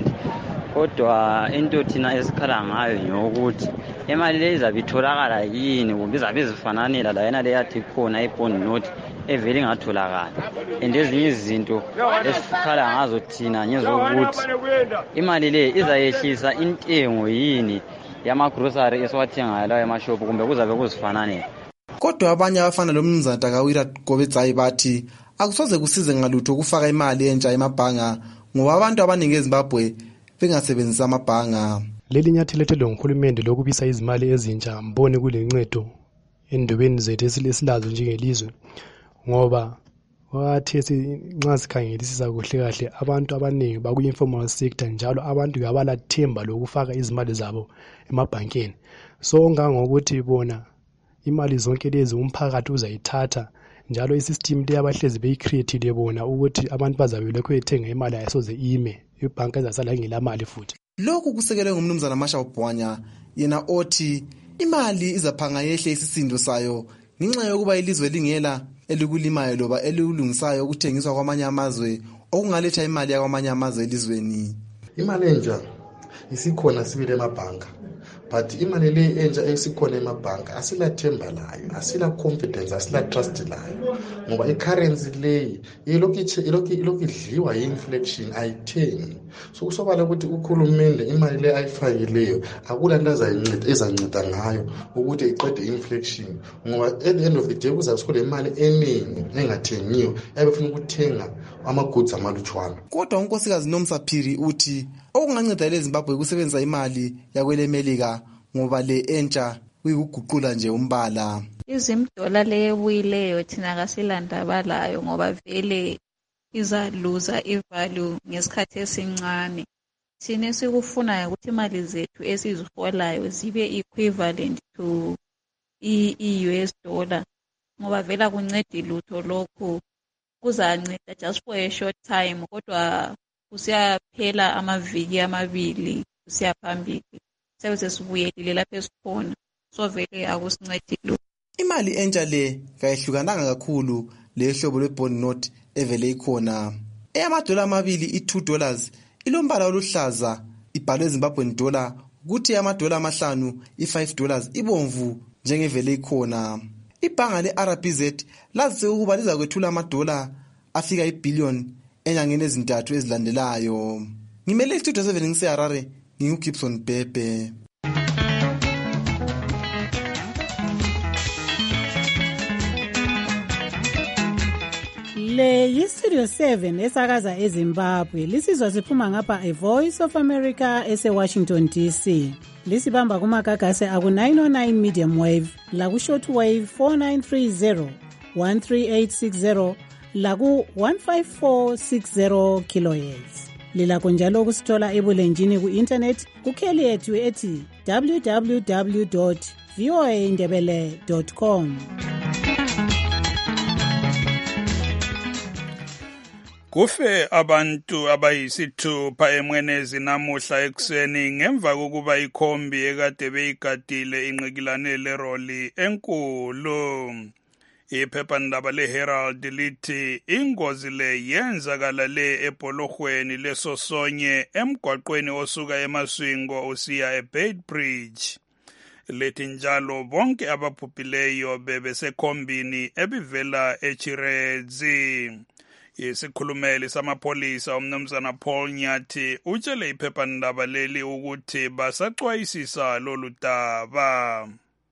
Kodwa into thina esikhala ngayo nyokuthi imali le izabe itholakala yini kumbe izabe izifananela la yena le yathi khona ibond note evele ngatholakala. And ezinye izinto esikhala ngazo thina ngezokuthi imali le izayehlisa intengo yini yama grocery esiwathengayo la emashop kumbe kuzabe kuzifananela. Kodwa abanye abafana lo mnumzana Takawira Gobetsayi bathi akusoze kusize ngalutho ukufaka imali entsha emabhanga ngoba abantu abaningi eZimbabwe bengasebenzisa amabhanga. Leli nyathelo lethelwe nguhulumende lokubisa izimali ezintsha mbone kulencedo endobeni zethu esilazo njengelizwe ngoba wathi nxa sikhangelisisa kuhle kahle abantu abaningi baku-informal sector njalo abantu abalathemba lokufaka izimali zabo emabhankeni. So ngangokuthi bona imali zonke lezi umphakathi uzayithatha njalo isystem le abahlezi beyi-createile bona ukuthi abantu bazabe lokho ethenga imali ayisoze ime ibhanka ezasala ngelamali futhi. Lokhu kusekelwe ngumnumzana Masha Bhwanya yena othi imali izaphanga yehle isisindo sayo ngenxa yokuba ilizwe lingela elikulimayo loba elulungisayo ukuthengiswa kwamanye amazwe okungaletha imali yakwamanye amazwe elizweni. Imali entsha isikhona sibile emabhanka but imali le entsha esikhona emabhanka asilathemba layo, asila confidence, asila trust layo, ngoba i-currency leyi ilokhu idliwa yi-inflation ayithengi. So kusobala ukuthi ukhulumende imali le ayifakileyo akula nto ezanceda ngayo ukuthi iqede inflation, ngoba at the end of the day kuzabe sikhona imali eningi engathengiyo ebefuna ukuthenga ama-goods amalutshwana. Kodwa unkosikazi Nomsaphiri uthi okunganceda le Zimbabwe ukusebenzisa imali yakwele Melika ngoba le entsha kuyikuguqula nje umbala. Izimdola leyebuyileyo thina kasilandaba layo ngoba vele izaluza ivalue ngesikhathi esincane. Thina sikufunayo ukuthi imali zethu esiziholayo zibe equivalent to i-U S dollar ngoba vela kuncedi lutho lokho, kuzanceda just for a short time kodwa kusiyaphela amaviki amabili kusiya phambili sebese sibuyelile lapho esikhona, so vele akusincedi lutho. Imali entsha le kayihlukananga kakhulu le hlobo lwe-bond note evele ikhona. Eyamadola amabili i-two dollars ilombala oluhlaza ibhalwe Zimbabwean dollar, ukuthi amadola amahlanu i-five dollars ibomvu njengevele ikhona. Ibhanga le-R B Z lazise ukuba liza kwethula amadola afika ibillion enyangeni ezintathu ezilandelayo. Ngimele istudio seven ngiseHarare, nginguGibson Bebe. Le yiStudio seven esakaza eZimbabwe, lisizwa siphuma ngapha A Voice of America ese-Washington D C. Lisibamba kumagagase aku nine oh nine medium wave, laku short wave four nine three zero, one three eight six zero, laku one five four six zero kilohertz. Lilakho njalo ukusithola ebulenjini ku-internet kukheli yethu ethi w w w dot voa ndebele dot com. Kufe abantu abayisithupha emwenezi namuhla ekuseni ngemva kokuba ikhombi ekade beyigadile inqikilane leroli enkulu. Iphephandaba leHerald lithi ingozi le yenzakala le ebholorhweni lesosonye emgwaqweni osuka eMaswingo usiya eBeitbridge. Lithi njalo bonke ababhubhileyo bebesekhombini ebivela eChiredzi. Isikhulumeli samapolisa umnumzana Paul Nyathi utshele iphephandaba leli ukuthi basaxwayisisa lolu daba.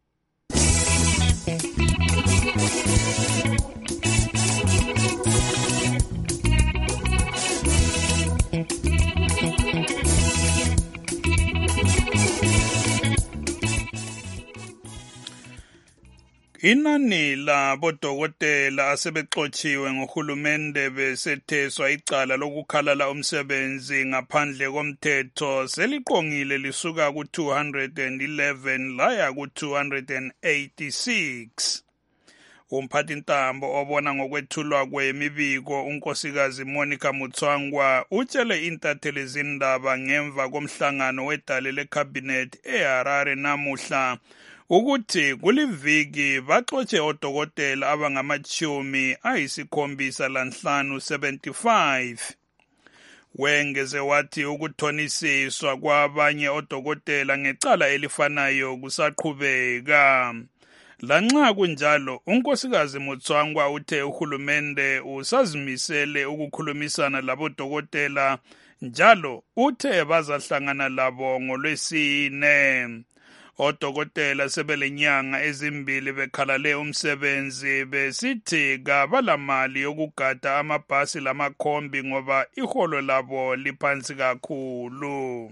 Inani labodokotela asebexotshiwe ngohulumende besetheswa icala lokukhalala umsebenzi ngaphandle komthetho seliqongile lisuka ku two hundred eleven laya ku two hundred eighty-six. Umphathintambo obona ngokwethulwa kwemibiko unkosikazi Monica Mutswangwa utshele intatheli zindaba ngemva komhlangano wedale lecabinet eHarare namuhla ukuthi kuliviki baxotshe odokotela abangamachumi ayisikhombisa lanhlanu seventy-five. Wengeze wathi ukuthonisiswa kwabanye odokotela ngecala elifanayo kusaqhubeka. Lanxa kunjalo unkosikazi Mutswangwa uthe uhulumende usazimisele ukukhulumisana labodokotela njalo uthe bazahlangana labo ngolwesine. Odokotela sebelenyanga ezimbili bekhalale umsebenzi besithi kabalamali yokugada amabhasi lamakhombi ngoba iholo labo liphansi kakhulu.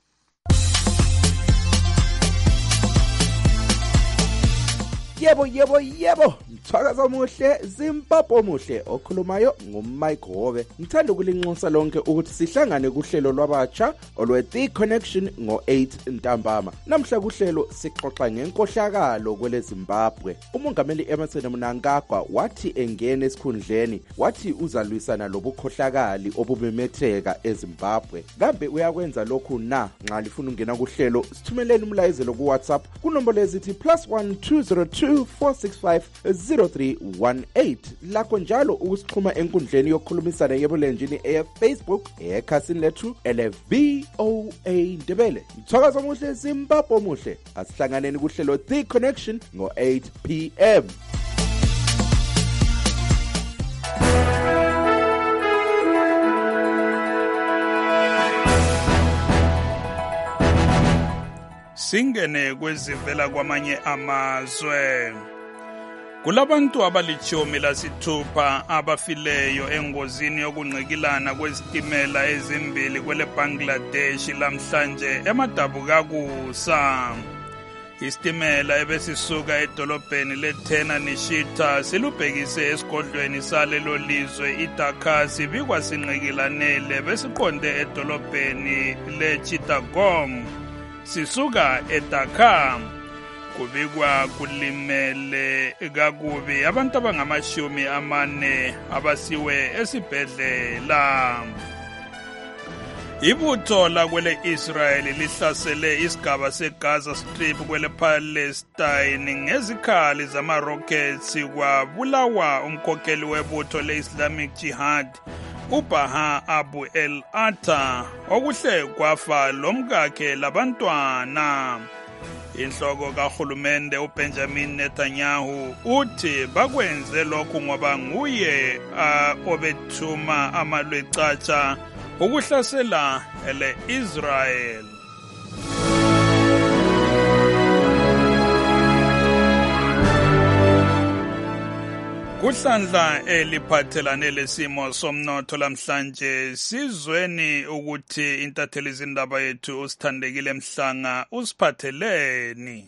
Yebo yebo yebo, mthakaza omuhle, Zimbabwe omuhle, okhulumayo nguMike Hove. Ngithanda ukulinxusa lonke ukuthi sihlangane kuhlelo lwabatsha olwe The Connection ngo eight ntambama. Namhla kuhlelo sixoxa ngenkohlakalo kwele Zimbabwe. Umongameli Emmerson Mnangagwa wathi engene esikhundleni wathi uzalwisana lobukhohlakali obumemetheka eZimbabwe. Kambe uyakwenza lokhu na? Nxa lifuna ungena kuhlelo sithumeleni umlayezelo ku WhatsApp kunombolo ezithi plus one two zero two two four six five zero three one eight. Lakho njalo ukusixhuma enkundleni yokukhulumisana yebulenjini e-Facebook ekhasini lethu ele-V O A Ndebele. Mthakazo muhle, Zimbabwe muhle. Asihlanganeni kuhlelo The Connection ngo eight p m Singene kwezivela kwamanye amazwe. Kulabantu abalichumi lasithupha abafileyo engozini yokunqikilana kwesitimela ezimbili kwele Bangladesh lamhlanje eMadabukakusa. Isitimela ebesisuka edolobheni leThena Nishita silubhekise esigodlweni salelo lizwe iDhaka sibikwa sinqikilanele besiqonde edolobheni leChittagong sisuka eDhaka. Kubikwa kulimele kakubi abantu abangamashumi amane abasiwe esibhedlela. Ibutho lakwele Israel lihlasele isigaba seGaza Strip kwele Palestine ngezikhali zama-rockets kwabulawa umkhokheli webutho le-Islamic Jihad uBaha Abu el-Atta okuhle kwafa lomkakhe labantwana. Inhloko kahulumende uBenjamin Netanyahu uthi bakwenze lokhu ngoba nguye uh, obethuma amalwecatsha ukuhlasela ele-Israel. Kuhlandla eliphathelane lesimo somnotho lamhlanje sizweni ukuthi intatheli zindaba yethu usithandekile Mhlanga usiphatheleni.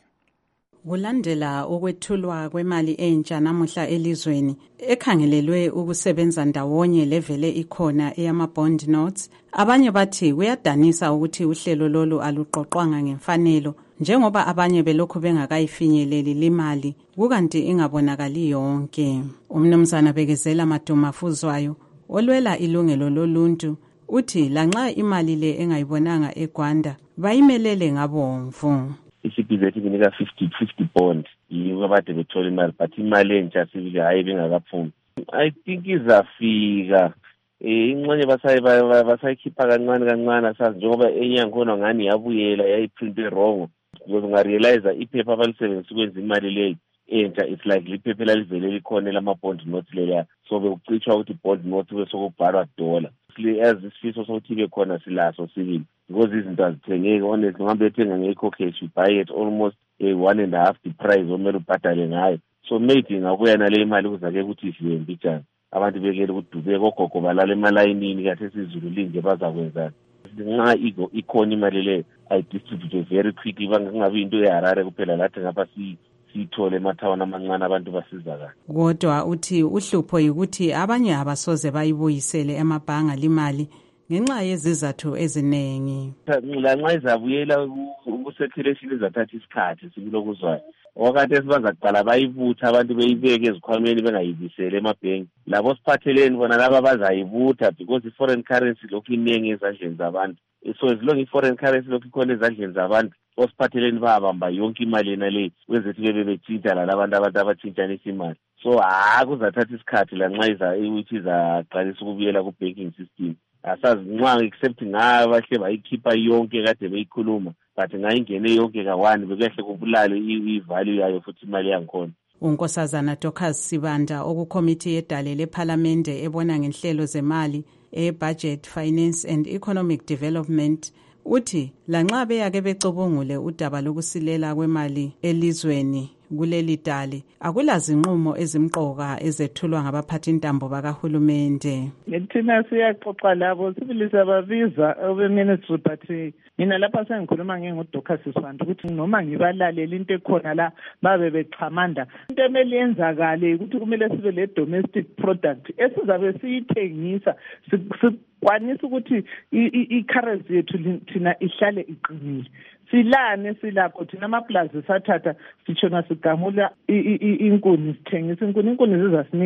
Kulandela ukwethulwa kwemali entsha namuhla elizweni ekhangelelwe ukusebenza ndawonye levele ikhona eyama-bond notes, abanye bathi kuyadanisa ukuthi uhlelo lolu aluqoqwanga ngemfanelo njengoba abanye belokhu bengakayifinyeleli limali kukanti ingabonakali yonke. Umnumzana Bekezela Madumafuzwayo olwela ilungelo loluntu uthi lanxa imali le engayibonanga eGwanda bayimelele ngabomvu. Isibhizethu binika fifty fifty bond yiyo abade bethola imali but imali entsha sibili hayi bengakaphumi. I think izafika eh inxenye basayi basayikhipha kancane kancane asazi njengoba enye yakhona ngani yabuyela yayiprint wrong because ungarealize iphepha abalisebenzisa ukwenza imali leyo entsha it's like liphepha lalivele likhona lama-bond notes leya so bekucitshwa ukuthi bond notes besokubhalwa dollar as isifiso sokuthi ke khona silaso sibili because izinto azithengeki honestly ngambe ethenga ngekho cash you buy it almost a one and a half the price omele ubhadale ngayo so maybe ngakuya nale imali kuzake ukuthi idliwe mbijana abantu bekele ukudubeka ogogo balala emalayinini kathi esizulu linge bazakwenza nxa igo ikhona imali le I distribute very quickly bangabi into eHarare kuphela lathi ngapha si sithole emathawuni amancane abantu basizakala. Kodwa uthi uhlupho yikuthi abanye abasoze bayibuyisele emabhanga limali ngenxa yezizathu ezinengi. Lanxa izabuyela ukusecirculation izathatha isikhathi sikulokuzwayo. Wakati esibazaqala bayibutha abantu beyibeke ezikhwameni bengayibisele emabhenki. Labo siphatheleni bona laba bazayibutha because i-foreign currency lokhu inengi ezandleni zabantu. So as long i-foreign currency lokhu ikhona ezandleni zabantu osiphatheleni babamba yonke imali yena le kwenzethi bebe bethinta la labantu abantu abathintanisa imali. So ha kuzathatha isikhathi lanxa iza ukuthi izaqalisa ukubuyela ku banking system. Asazi nxa except ngaba hle bayikhipha yonke kade beyikhuluma but ngayingene yonke kawani bekuhle kubulale ivalue yayo futhi imali yangikhona. Unkosazana Dorcas Sibanda okukomiti yedale leParliamente ebona ngenhlelo zemali e-Budget, Finance and Economic Development uthi lanxa beyake becubungule udaba lokusilela kwemali elizweni kuleli dali akulazinqumo ezimqoka ezethulwa ngabaphathi intambo bakahulumende. Thina siyaxoxa labo sibili sababiza obe-ministry but mina lapha sengikhuluma ngengodocas Sibanda ukuthi noma ngibalalela into ekhona la babe bexhamanda into emele yenzakale ukuthi kumele sibe le domestic product esizabe siyithengisa sikwanisa ukuthi i-currency yethu thina ihlale iqinile. Silane silakho thina amaplaza sathatha sitshona sigamula inkuni sithengisa inkuni inkuni zizasinikani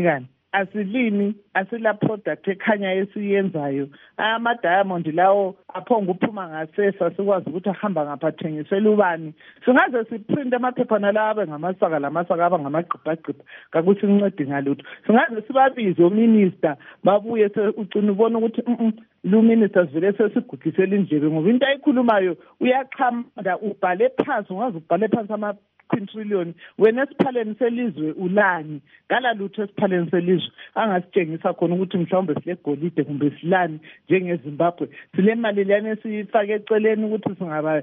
asilimi asila product ekhanya esiyenzayo. Ama-diamond lawo aphonga uphuma ngasesa sikwazi ukuthi ahamba ngapha thengisela ubani. Singaze siprint amaphephana lawo abe ngamasaka lamasaka aba ngamagqibhagqibha kakuthi sincede ngalutho. Singaze sibabize ominister babuye ucina ubona ukuthi lu minister vele sesigudisela indlebe ngoba into ayikhulumayo uyaqhamda ubhale phansi ungaze ubhale phansi ama quintillion wena esiphaleni selizwe ulani ngala lutho esiphaleni selizwe angasitshengisa khona ukuthi mhlawumbe sile golide kumbe silani njengeZimbabwe sile mali lana sifake eceleni ukuthi singaba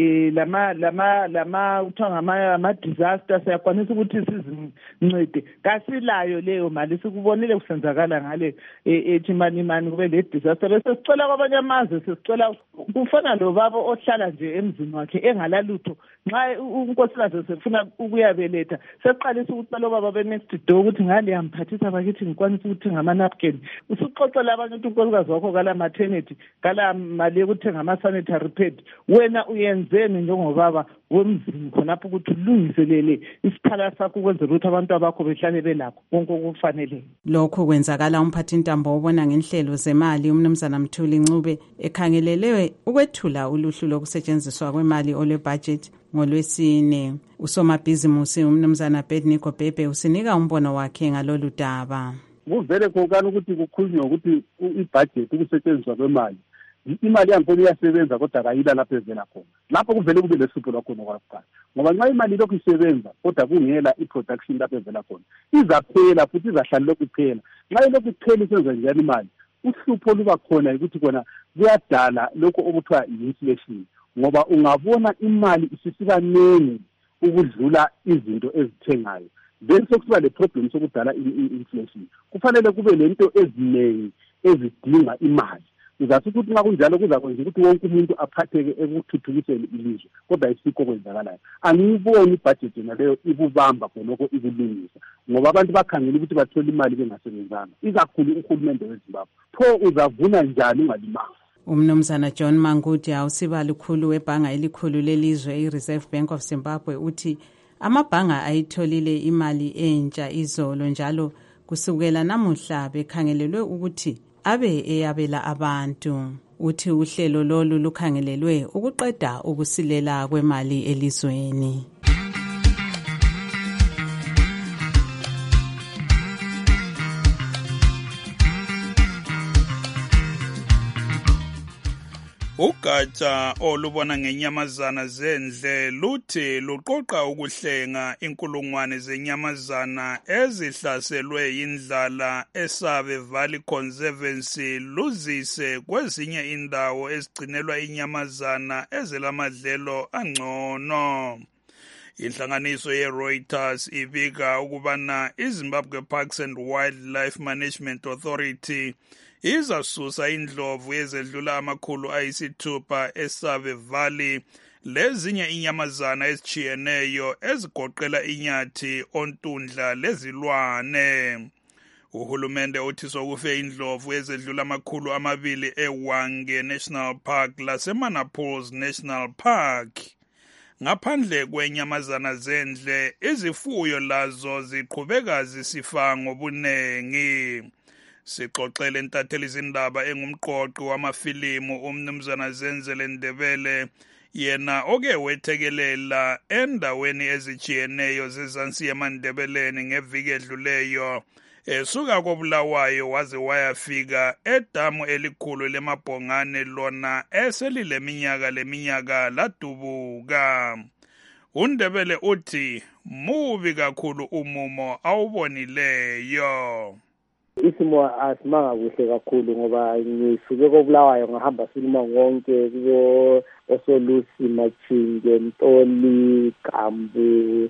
lama lama lama uthiwa ngama ama disaster siyakwanisa ukuthi sizincede kasilayo leyo mali sikubonile kusenzakala ngale ethi mani mani kube le disaster bese sicela kwabanye amazwe sicela kufana lo baba ohlala nje emzini wakhe engalalutho nxa unkosikazi sefuna ukuyabeletha seqalisa ukucela baba be next door ukuthi ngale yamphathisa bakithi ngikwanisa ukuthenga ama napkin usuxoxela abantu ukuthi unkosikazi wakho kala maternity kala mali yokuthenga ama sanitary pad wena uyenzeni njengobaba wemzini khonapho ukuthi ulungiselele isiphala sakho ukwenzela ukuthi abantu abakho behlale belakho konke okufanele. Lokho kwenzakala umphathintambo obona ngenhlelo zemali umnumzana Mthuli Ncube ekhangelelewe ukwethula uluhlu lokusetshenziswa kwemali ole budget ngolwesine. Usomabhizimusi umnumzana Bednico Bhebhe usinika umbono wakhe ngalolu daba. Kuvele kokana ukuthi kukhulunywa ukuthi ibudget ukusetshenziswa kwemali imali yakhona iyasebenza kodwa kayila lapho evela khona lapho kuvele kube lesipho lakhona kwakuqala ngoba nxa imali lokhu isebenza kodwa kungela iproduction lapho evela khona izaphela futhi izahlala lokhu iphela nxa lokhu iphela isenza njani imali uhlupho luba khona ukuthi kona kuyadala lokho okuthiwa inflation ngoba ungabona imali isisiba nene ukudlula izinto ezithengayo then sokuba le problem sokudala inflation kufanele kube lento eziningi ezidinga imali uzathi ukuthi nxa kunjalo kuzakwenza ukuthi wonke umuntu aphatheke ekuthuthukiseni ilizwe kodwa isikho kwenzakalayo angiyiboni ibudget naleyo ikubamba khonokho ikulungisa ngoba abantu bakhangela ukuthi bathole imali bengasebenzanga ikakhulu uhulumende weZimbabwe pho uzavuna njani ungalimanga. Umnumzana John Mangudi awusiba likhulu webhanga elikhulu lelizwe iReserve Bank of Zimbabwe uthi amabhanga ayitholile imali entsha izolo njalo kusukela namuhla bekhangelelwe ukuthi abe eyabela abantu. Uthi uhlelo lolu lukhangelelwe ukuqeda ukusilela kwemali elizweni. Ugatsha olubona ngenyamazana zendle luthi luqoqa ukuhlenga inkulungwane zenyamazana ezihlaselwe indlala eSabe Valley Conservancy luzise kwezinye indawo ezigcinelwa inyamazana ezelamadlelo angcono. Inhlanganiso ye-Reuters ibika ukubana iZimbabwe Parks and Wildlife Management Authority izasusa indlovu ezedlula amakhulu ayisithupha eSabe Valley lezinye inyamazana ezitshiyeneyo ezigoqela inyathi, ontundla lezilwane. Uhulumende uthi sokufe indlovu ezedlula amakhulu amabili eWange National Park laseManaples National Park. Ngaphandle kwenyamazana zendle, izifuyo lazo ziqhubeka zisifa ngobunengi. Sixoxele entatheli izindaba engumqoqi wamafilimu umnumzana Zenzele Ndebele yena oke wethekelela endaweni ezitshiyeneyo zezansi yemandebeleni ngeviki edluleyo esuka koBulawayo waze wayafika edamu elikhulu leMabhongane lona eselileminyaka leminyaka ladubuka. uNdebele uthi mubi kakhulu umumo awubonileyo. Isimo asimanga kuhle kakhulu ngoba ngisuke koBulawayo ngahamba silima wonke kubo Osolusi, Machinge, Ntoli, Kambu,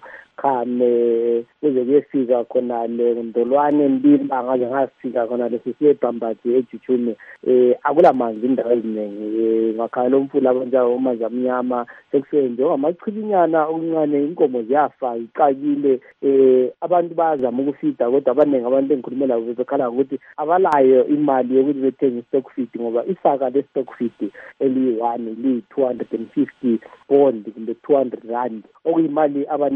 Khame kuze kuyefika khona le Ndolwane Mbimba ngaze ngafika khona lesisiye Bhambathi eJujume eh akula manzi indawo eziningi ngakhala lomfula abanjalo umanzi amnyama sekusenze amachibinyana okuncane inkomo ziyafa iqakile eh abantu bayazama ukufida kodwa abaningi abantu engikhulumela labo bekhala ukuthi abalayo imali yokuthi bethenge stock feed ngoba isaka le stock feed eli one li two hundred fifty bond kumbe two hundred rand okuyimali abaningi abantu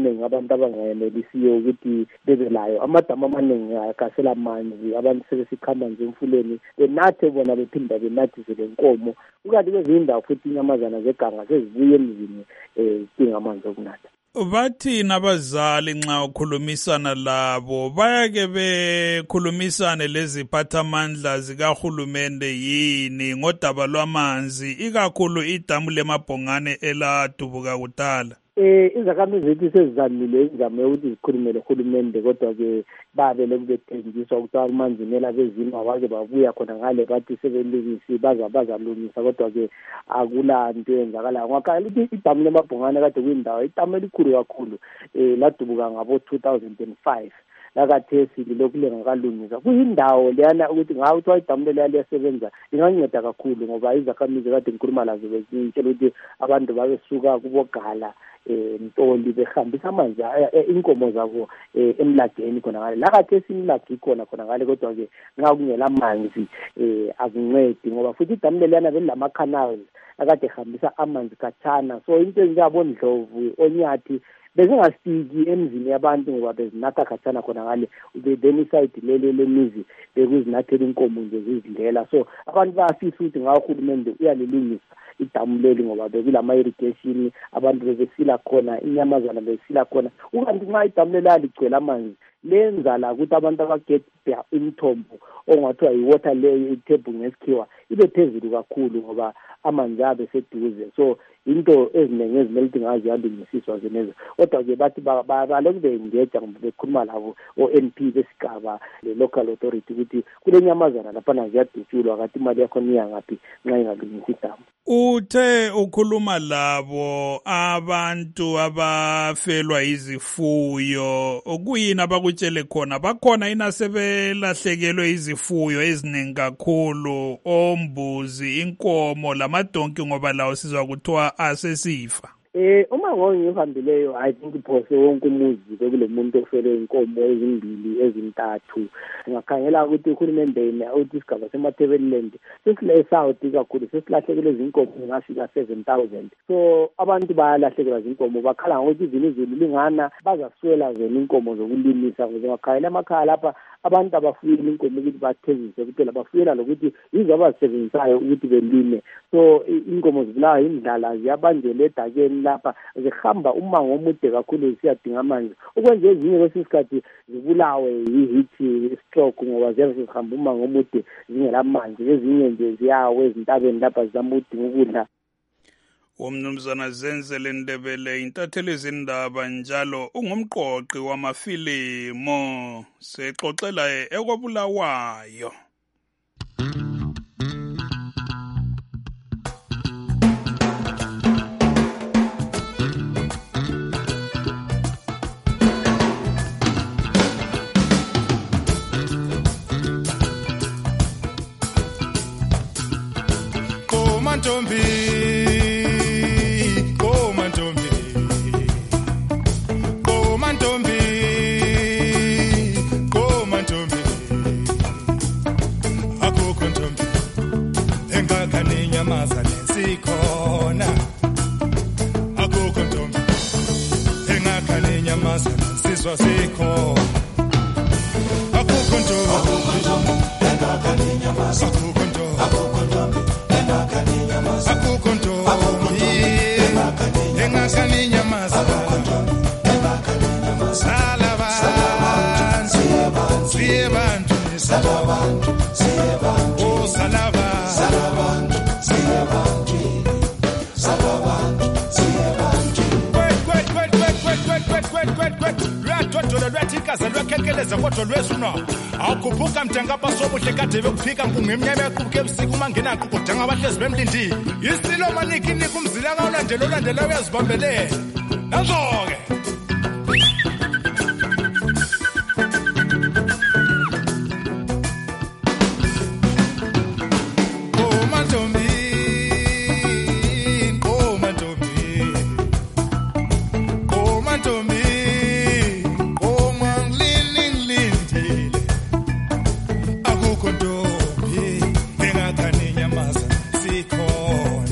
abantu abangayenelisiyo ukuthi bebe layo. Amadamu amaningi akasela amanzi, abantu sebesikhamba nje emfuleni benathe bona bephinda benathise lenkomo. Ukanti kwezinye indawo futhi inyamazana zeganga sezibuye emzini um zidinga amanzi okunatha. Bathi nabazali nxa ukhulumisana labo bayake bekhulumisane leziphathamandla zikahulumende yini ngodaba lwamanzi, ikakhulu idamu leMabhongane eladubuka kudala? Eh izakhamizi zethu sezizamile izame ukuthi zikhulume lohulumende, kodwa ke babe lokubethenjiswa ukuthi amanzi nela bezima bake babuya khona ngale bathi sebelungisi baza bazalungisa, kodwa ke akula nto yenzakala. Ngakhala ukuthi idamu leMabhongane kade kuyindawo idamu elikhulu kakhulu eh ladubuka ngabo two thousand five lakathesi lokhu lengakalungisa. Kuyindawo leyana ukuthi ngawo ukuthi idamu leli liyasebenza linganceda kakhulu, ngoba izakhamizi kade ngikhuluma lazo bezitshela ukuthi abantu babesuka kubogala eh Ntoli behambisa amanzi inkomo zabo emlageni khona ngale lakathesi imlagi khona khona ngale, kodwa ke nxa kungela amanzi eh akuncedi, ngoba futhi idamu leliyana belilama canals akade hambisa amanzi khatshana. So into enjabo Ndlovu Onyathi bezingasiki emzini yabantu ngoba bezinatha khatshana khona ngale, then iside lele lemizi bekuzinathela inkomo nje zizindlela. So abantu bayafisa ukuthi ngawo uhulumende uyalilungisa idamu leli ngoba bekulama irrigation, abantu bebesila khona, inyamazana besila khona. Ukanti nxa idamu leli aligcwele amanzi lenza la ukuthi abantu abaget imithombo ongathiwa yi-water leyo itable ngesikhiwa ibe phezulu kakhulu ngoba amanzi abe seduze. So into eziningi ezimele ukuthi ngazi yalungisiswa zenezo, kodwa ke bathi balokhu be-engage bekhuluma labo o-N P besigaba le-local authority ukuthi kule nyamazana laphana ziyadutshulwa kanti imali yakhona iyangaphi nxa ingalungisi idamu. Uthe ukhuluma labo abantu abafelwa izifuyo, kuyini abakutshele khona? Bakhona inasebelahlekelwe izifuyo eziningi kakhulu, ombuzi, inkomo lamadonki, ngoba lawo sizwa kuthiwa asesifa. Eh uma ngongihambileyo I think phose wonke umuzi bekule muntu ofele inkomo ezimbili ezintathu. Singakhangela ukuthi uhulumende yena uthi isigaba seMatabeleland sesile South kakhulu sesilahlekele izinkomo ngashika seven thousand. So abantu bayalahlekelwa izinkomo, bakhala ngokuthi izini izulu lingana bazaswela zona inkomo zokulimisa. Ngoba emakhaya lapha abantu abafuyela inkomo ukuthi bathezise kuphela, bafuyela lokuthi yizo abazisebenzisayo ukuthi belime. So inkomo zibulawa indlala ziyabanjela edakeni lapha, zihamba umango omude kakhulu zisiyadinga amanzi, ukwenza ezinye kwesikhathi zibulawe yi-heat stroke ngoba ziyabe zihamba umango omude zingela manzi, ezinye nje ziyawe ezintabeni lapha zizama ukudinga ukudla. Umnumzana Zenzele Ndebele, intatheli zindaba njalo ungumqoqi wamafilimu, sexoxela ekobulawayo. Komantombi sikhona akukho ntombi engakhane inyamazana sizwa sikhona akukho ntombi akukho ntombi engakhane inyamazana akukho ntombi akukho ntombi engakhane inyamazana akukho ntombi engakhane inyamazana akukho ntombi engakhane inyamazana salabantu siyebantu salabantu siyebantu oh salaba salabantu siyebantu salabantu siyebantu kwet kwet kwet kwet kwet kwet kwet kwet kwet lwathodola lwathikaza lwakhekeleza kodwa lwezuna awukhuphuka mthenga basobuhle kade bekuphika ngumnyama yaqubuke ebusuku mangena kudanga abahlezi bemlindile isilo maniki nika umzila ngawulandela olandela uyazibambelela nazo-ke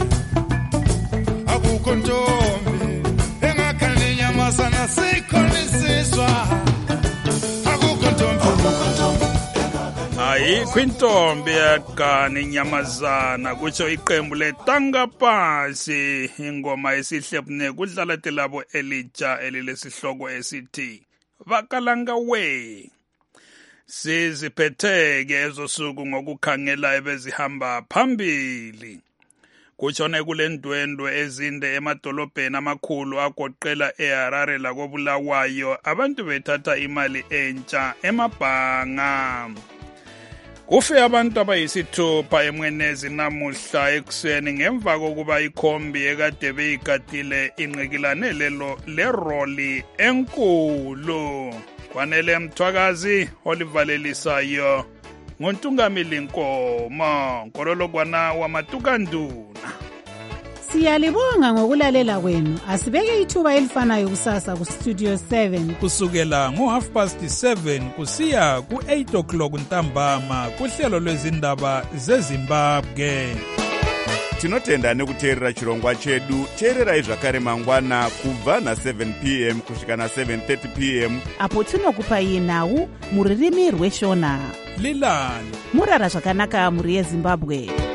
Sana sikhona ikhwintombi yaqana inyamazana kutsho iqembu letanga pasi ingoma esihle kudlala telabo elitsha elilesihloko esithi vakalanga we. Siziphetheke ezosuku ngokukhangela ebezihamba phambili. Kutshone kulendwendwe ezinde emadolobheni amakhulu agoqela eHarare lakobulawayo abantu bethatha imali entsha emabhanga. Kufe abantu abayisithupha emwenezi namuhla ekuseni ngemva kokuba ikhombi ekade beyigadile inqikilane lelo leroli enkulu. Kwanele Mthwakazi olivalelisayo ngontungamili Nkomo nkololo kwana wamatukanduna. Siyalibonga ngokulalela kwenu. Asibeke ithuba elifanayo kusasa ku Studio seven kusukela ngo half past seven kusiya ku eight o'clock ntambama kuhlelo lwezindaba zeZimbabwe. Tinotenda nekuteerera chirongwa chedu. Teererai zvakare mangwana kubva na seven p m kusvika na seven thirty p m apo tinokupai nhau muririmi rweshona. Lilani murara zvakanaka muri yeZimbabwe.